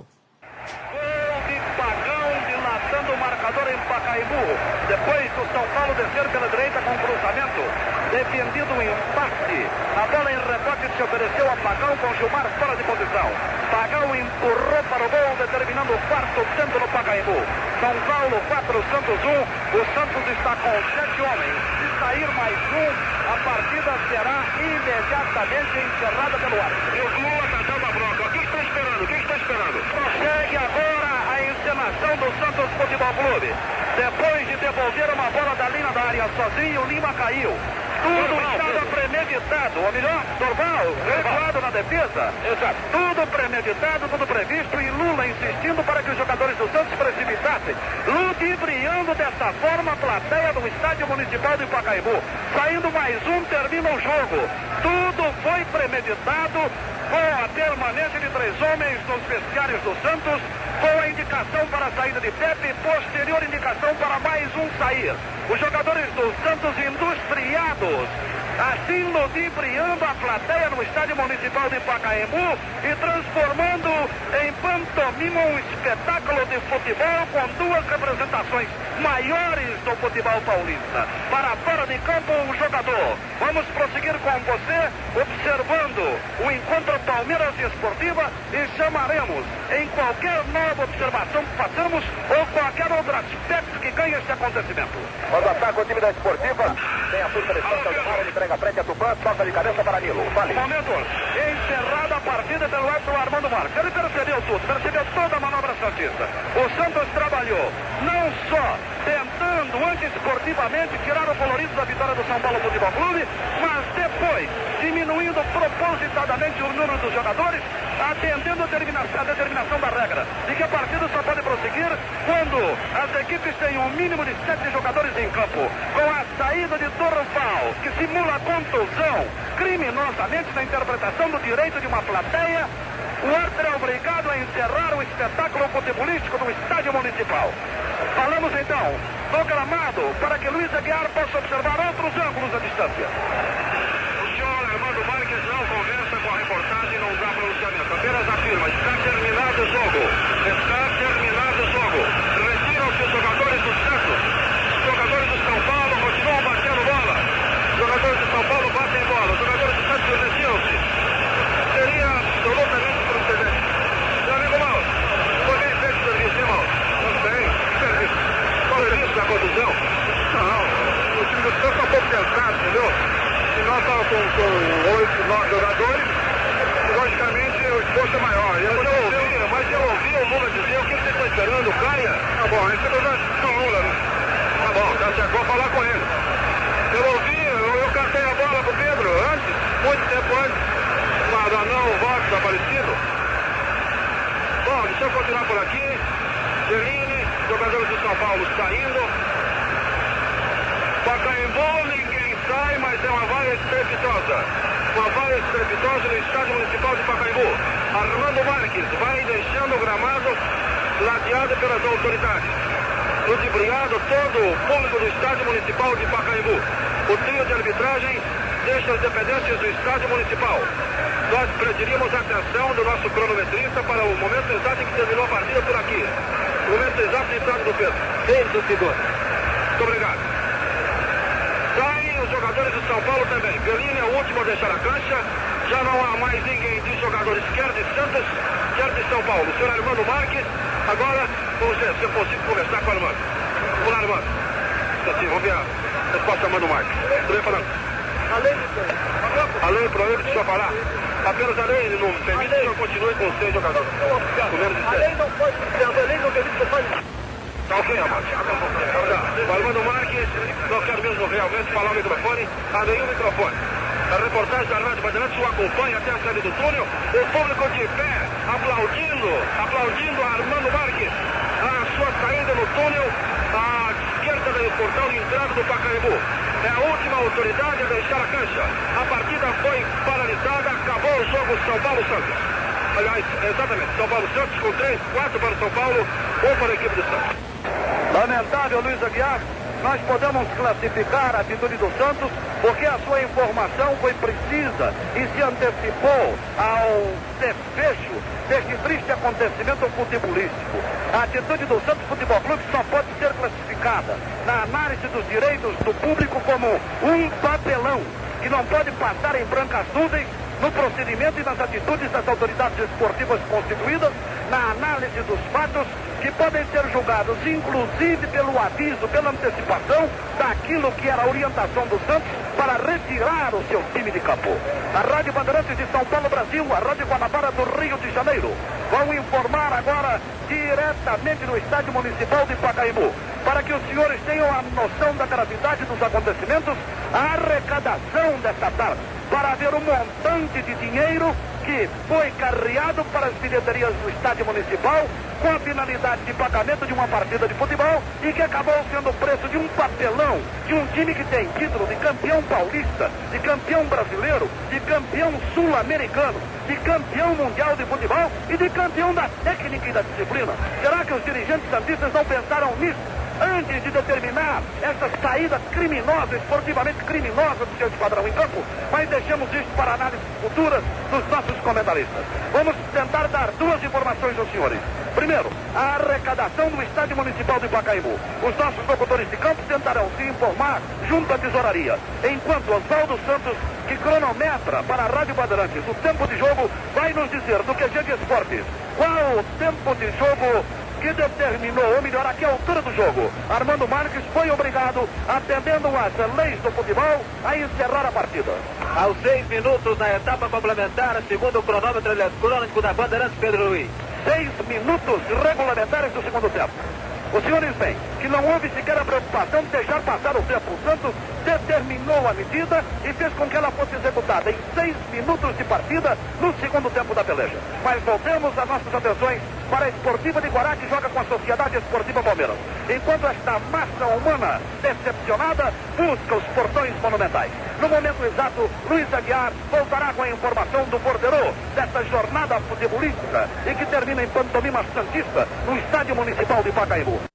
Gol de Pagão, dilatando o marcador em Pacaembu. Depois do São Paulo descer pela direita com cruzamento. Defendido o empate. A bola em rebote se ofereceu a Pagão com Gilmar fora de posição. Pagão empurrou para o gol, determinando o quarto tempo no Pacaembu. São Paulo quatro, Santos um. O Santos está com sete homens. Se sair mais um, a partida será imediatamente encerrada pelo árbitro. E o Lula está dando a bronca. O que está esperando? O que está esperando? Prossegue agora a encenação do Santos Futebol Clube. Depois de devolver uma bola da linha da área sozinho, o Lima caiu. Tudo estava premeditado, ou melhor, Dorval, recuado na defesa. Exato. Tudo premeditado, tudo previsto e Lula insistindo para que os jogadores do Santos precipitassem, ludibriando dessa forma a plateia do Estádio Municipal de Pacaembu. Saindo mais um, termina o jogo. Tudo foi premeditado, com a permanência de três homens nos vestiários do Santos, com a indicação para a saída de Pepe, posterior indicação para mais um sair. Os jogadores do Santos industriados assim ludibriando a plateia no estádio municipal de Pacaembu e transformando em pantomima um espetáculo de futebol com duas representações maiores do futebol paulista. Para fora de campo, o jogador. Vamos prosseguir com você, observando o encontro Palmeiras e Esportiva, e chamaremos em qualquer nova observação que façamos ou qualquer outro aspecto que ganhe este acontecimento. Quando ataca o time da Esportiva, tem a fuga de Santa Lumar, ele entrega a frente a Tupã, toca de cabeça para Nilo. Vale. Momento, encerrada a partida pelo Edson Armando Marques. Ele percebeu tudo, percebeu toda a manobra santista. O Santos trabalhou, não só tentando anti-esportivamente tirar o colorido da vitória do São Paulo Futebol Clube, mas depois diminuindo propositadamente o número dos jogadores, atendendo a determinação, a determinação da regra de que a partida só pode prosseguir quando as equipes têm um mínimo de sete jogadores em campo. Com a saída de Dorval, que simula contusão criminosamente na interpretação do direito de uma plateia, o árbitro é obrigado a encerrar o espetáculo futebolístico do estádio municipal. Falamos então do gramado para que Luiz Aguiar possa observar outros ângulos à distância. O senhor Armando Marques não conversa com a reportagem, não dá pronunciamento, apenas afirma: está terminado o jogo, está terminado o jogo. Retiram-se os jogadores do Santos, os jogadores do São Paulo continuam batendo bola, os jogadores do São Paulo batem bola, os jogadores do Santos retiram-se. Seria absolutamente procedente. Meu amigo Mauro, foi bem feito o serviço, hein, Mauro? Não sei, que serviço? Qual é isso da contusão? Não, o time do Santos está um pouco cansado, entendeu? Se nós estávamos com, com oito, nove jogadores, logicamente o esforço é maior. Eu, eu ouvi, mas eu ouvi o Lula dizer: o que você está esperando, Caia? Tá bom, esse é o Lula, né? Tá bom, já chegou a falar com ele. Eu ouvi, eu, eu cantei a bola pro Pedro antes, muito tempo antes, mas não o Vox Aparecido. Bom, deixa eu continuar por aqui. Celine, jogadores do São Paulo saindo. Pacaembu, ninguém sai, mas é uma vaia estrepitosa. Uma vaia estrepitosa no estádio municipal de Pacaembu. Armando Marques vai deixando o gramado ladeado pelas autoridades. Ludibriado todo o público do estádio municipal de Pacaembu. O trio de arbitragem deixa as dependências do estádio municipal. Nós pediríamos a atenção do nosso cronometrista para o momento exato em que terminou a partida por aqui. O momento exato de entrada do Pedro. seis do segundo. Muito obrigado. Saem os jogadores do São Paulo também. Bellini é o último a deixar a cancha. Já não há mais ninguém de jogadores, quer de Santos, quer de São Paulo. O senhor Armando Marques, agora vamos ver se eu consigo conversar com o Armando. Vamos lá, Armando. Assim, vamos ver a resposta do Armando Marques. Tudo bem falando? A lei, a lei proíbe de só falar. Apenas a lei não permite que eu continue com seis jogadores. Com menos de seis. A lei não pode, a lei não permite que eu fale. Tá ok, Amado. O Armando Marques, não quero mesmo realmente falar o microfone, a nenhum microfone. A reportagem da Rádio Bandeirantes o acompanha até a saída do túnel, o público de pé, aplaudindo, aplaudindo a Armando Marques, a sua saída no túnel, à esquerda do portão de entrada do Pacaembu. É a última autoridade a deixar a cancha. A partida foi paralisada, acabou o jogo São Paulo-Santos. Aliás, exatamente, São Paulo-Santos com três, quatro para o São Paulo, um para a equipe do Santos. Lamentável, Luiz Aguiar, nós podemos classificar a atitude do Santos porque a sua informação foi precisa e se antecipou ao desfecho deste triste acontecimento futebolístico. A atitude do Santos Futebol Clube só pode ser classificada na análise dos direitos do público como um papelão que não pode passar em brancas nuvens no procedimento e nas atitudes das autoridades esportivas constituídas, na análise dos fatos que podem ser julgados, inclusive pelo aviso, pela antecipação daquilo que era a orientação do Santos para retirar o seu time de campo. A Rádio Bandeirantes de São Paulo, Brasil, a Rádio Guanabara do Rio de Janeiro, vão informar agora diretamente no Estádio Municipal de Pacaembu, para que os senhores tenham a noção da gravidade dos acontecimentos, a arrecadação desta tarde, para ver o montante de dinheiro que foi carreado para as bilheterias do Estádio Municipal com a finalidade de pagamento de uma partida de futebol e que acabou sendo o preço de um papelão de um time que tem título de campeão paulista, de campeão brasileiro, de campeão sul-americano, de campeão mundial de futebol e de campeão da técnica e da disciplina. Será que os dirigentes santistas não pensaram nisso antes de determinar essa saída criminosa, esportivamente criminosa do seu esquadrão em campo, mas deixamos isso para análises futuras dos nossos comentaristas. Vamos tentar dar duas informações aos senhores. Primeiro, a arrecadação do Estádio Municipal de Pacaembu. Os nossos locutores de campo tentarão se informar junto à tesouraria, enquanto Oswaldo Santos, que cronometra para a Rádio Bandeirantes o tempo de jogo, vai nos dizer do Q G de Esportes qual o tempo de jogo que determinou, ou melhor, aqui a altura do jogo. Armando Marques foi obrigado, atendendo às leis do futebol, a encerrar a partida. Aos seis minutos da etapa complementar, segundo o cronômetro eletrônico da Bandeirantes, Pedro Luiz. Seis minutos regulamentares do segundo tempo. Os senhores veem que não houve sequer a preocupação de deixar passar o tempo. O Santos determinou a medida e fez com que ela fosse executada em seis minutos de partida no segundo tempo da peleja. Mas voltemos as nossas atenções para a Esportiva de Guará, que joga com a Sociedade Esportiva Palmeiras. Enquanto esta massa humana decepcionada busca os portões monumentais. No momento exato, Luiz Aguiar voltará com a informação do borderô desta jornada futebolística e que termina em pantomima santista no Estádio Municipal de Pacaembu.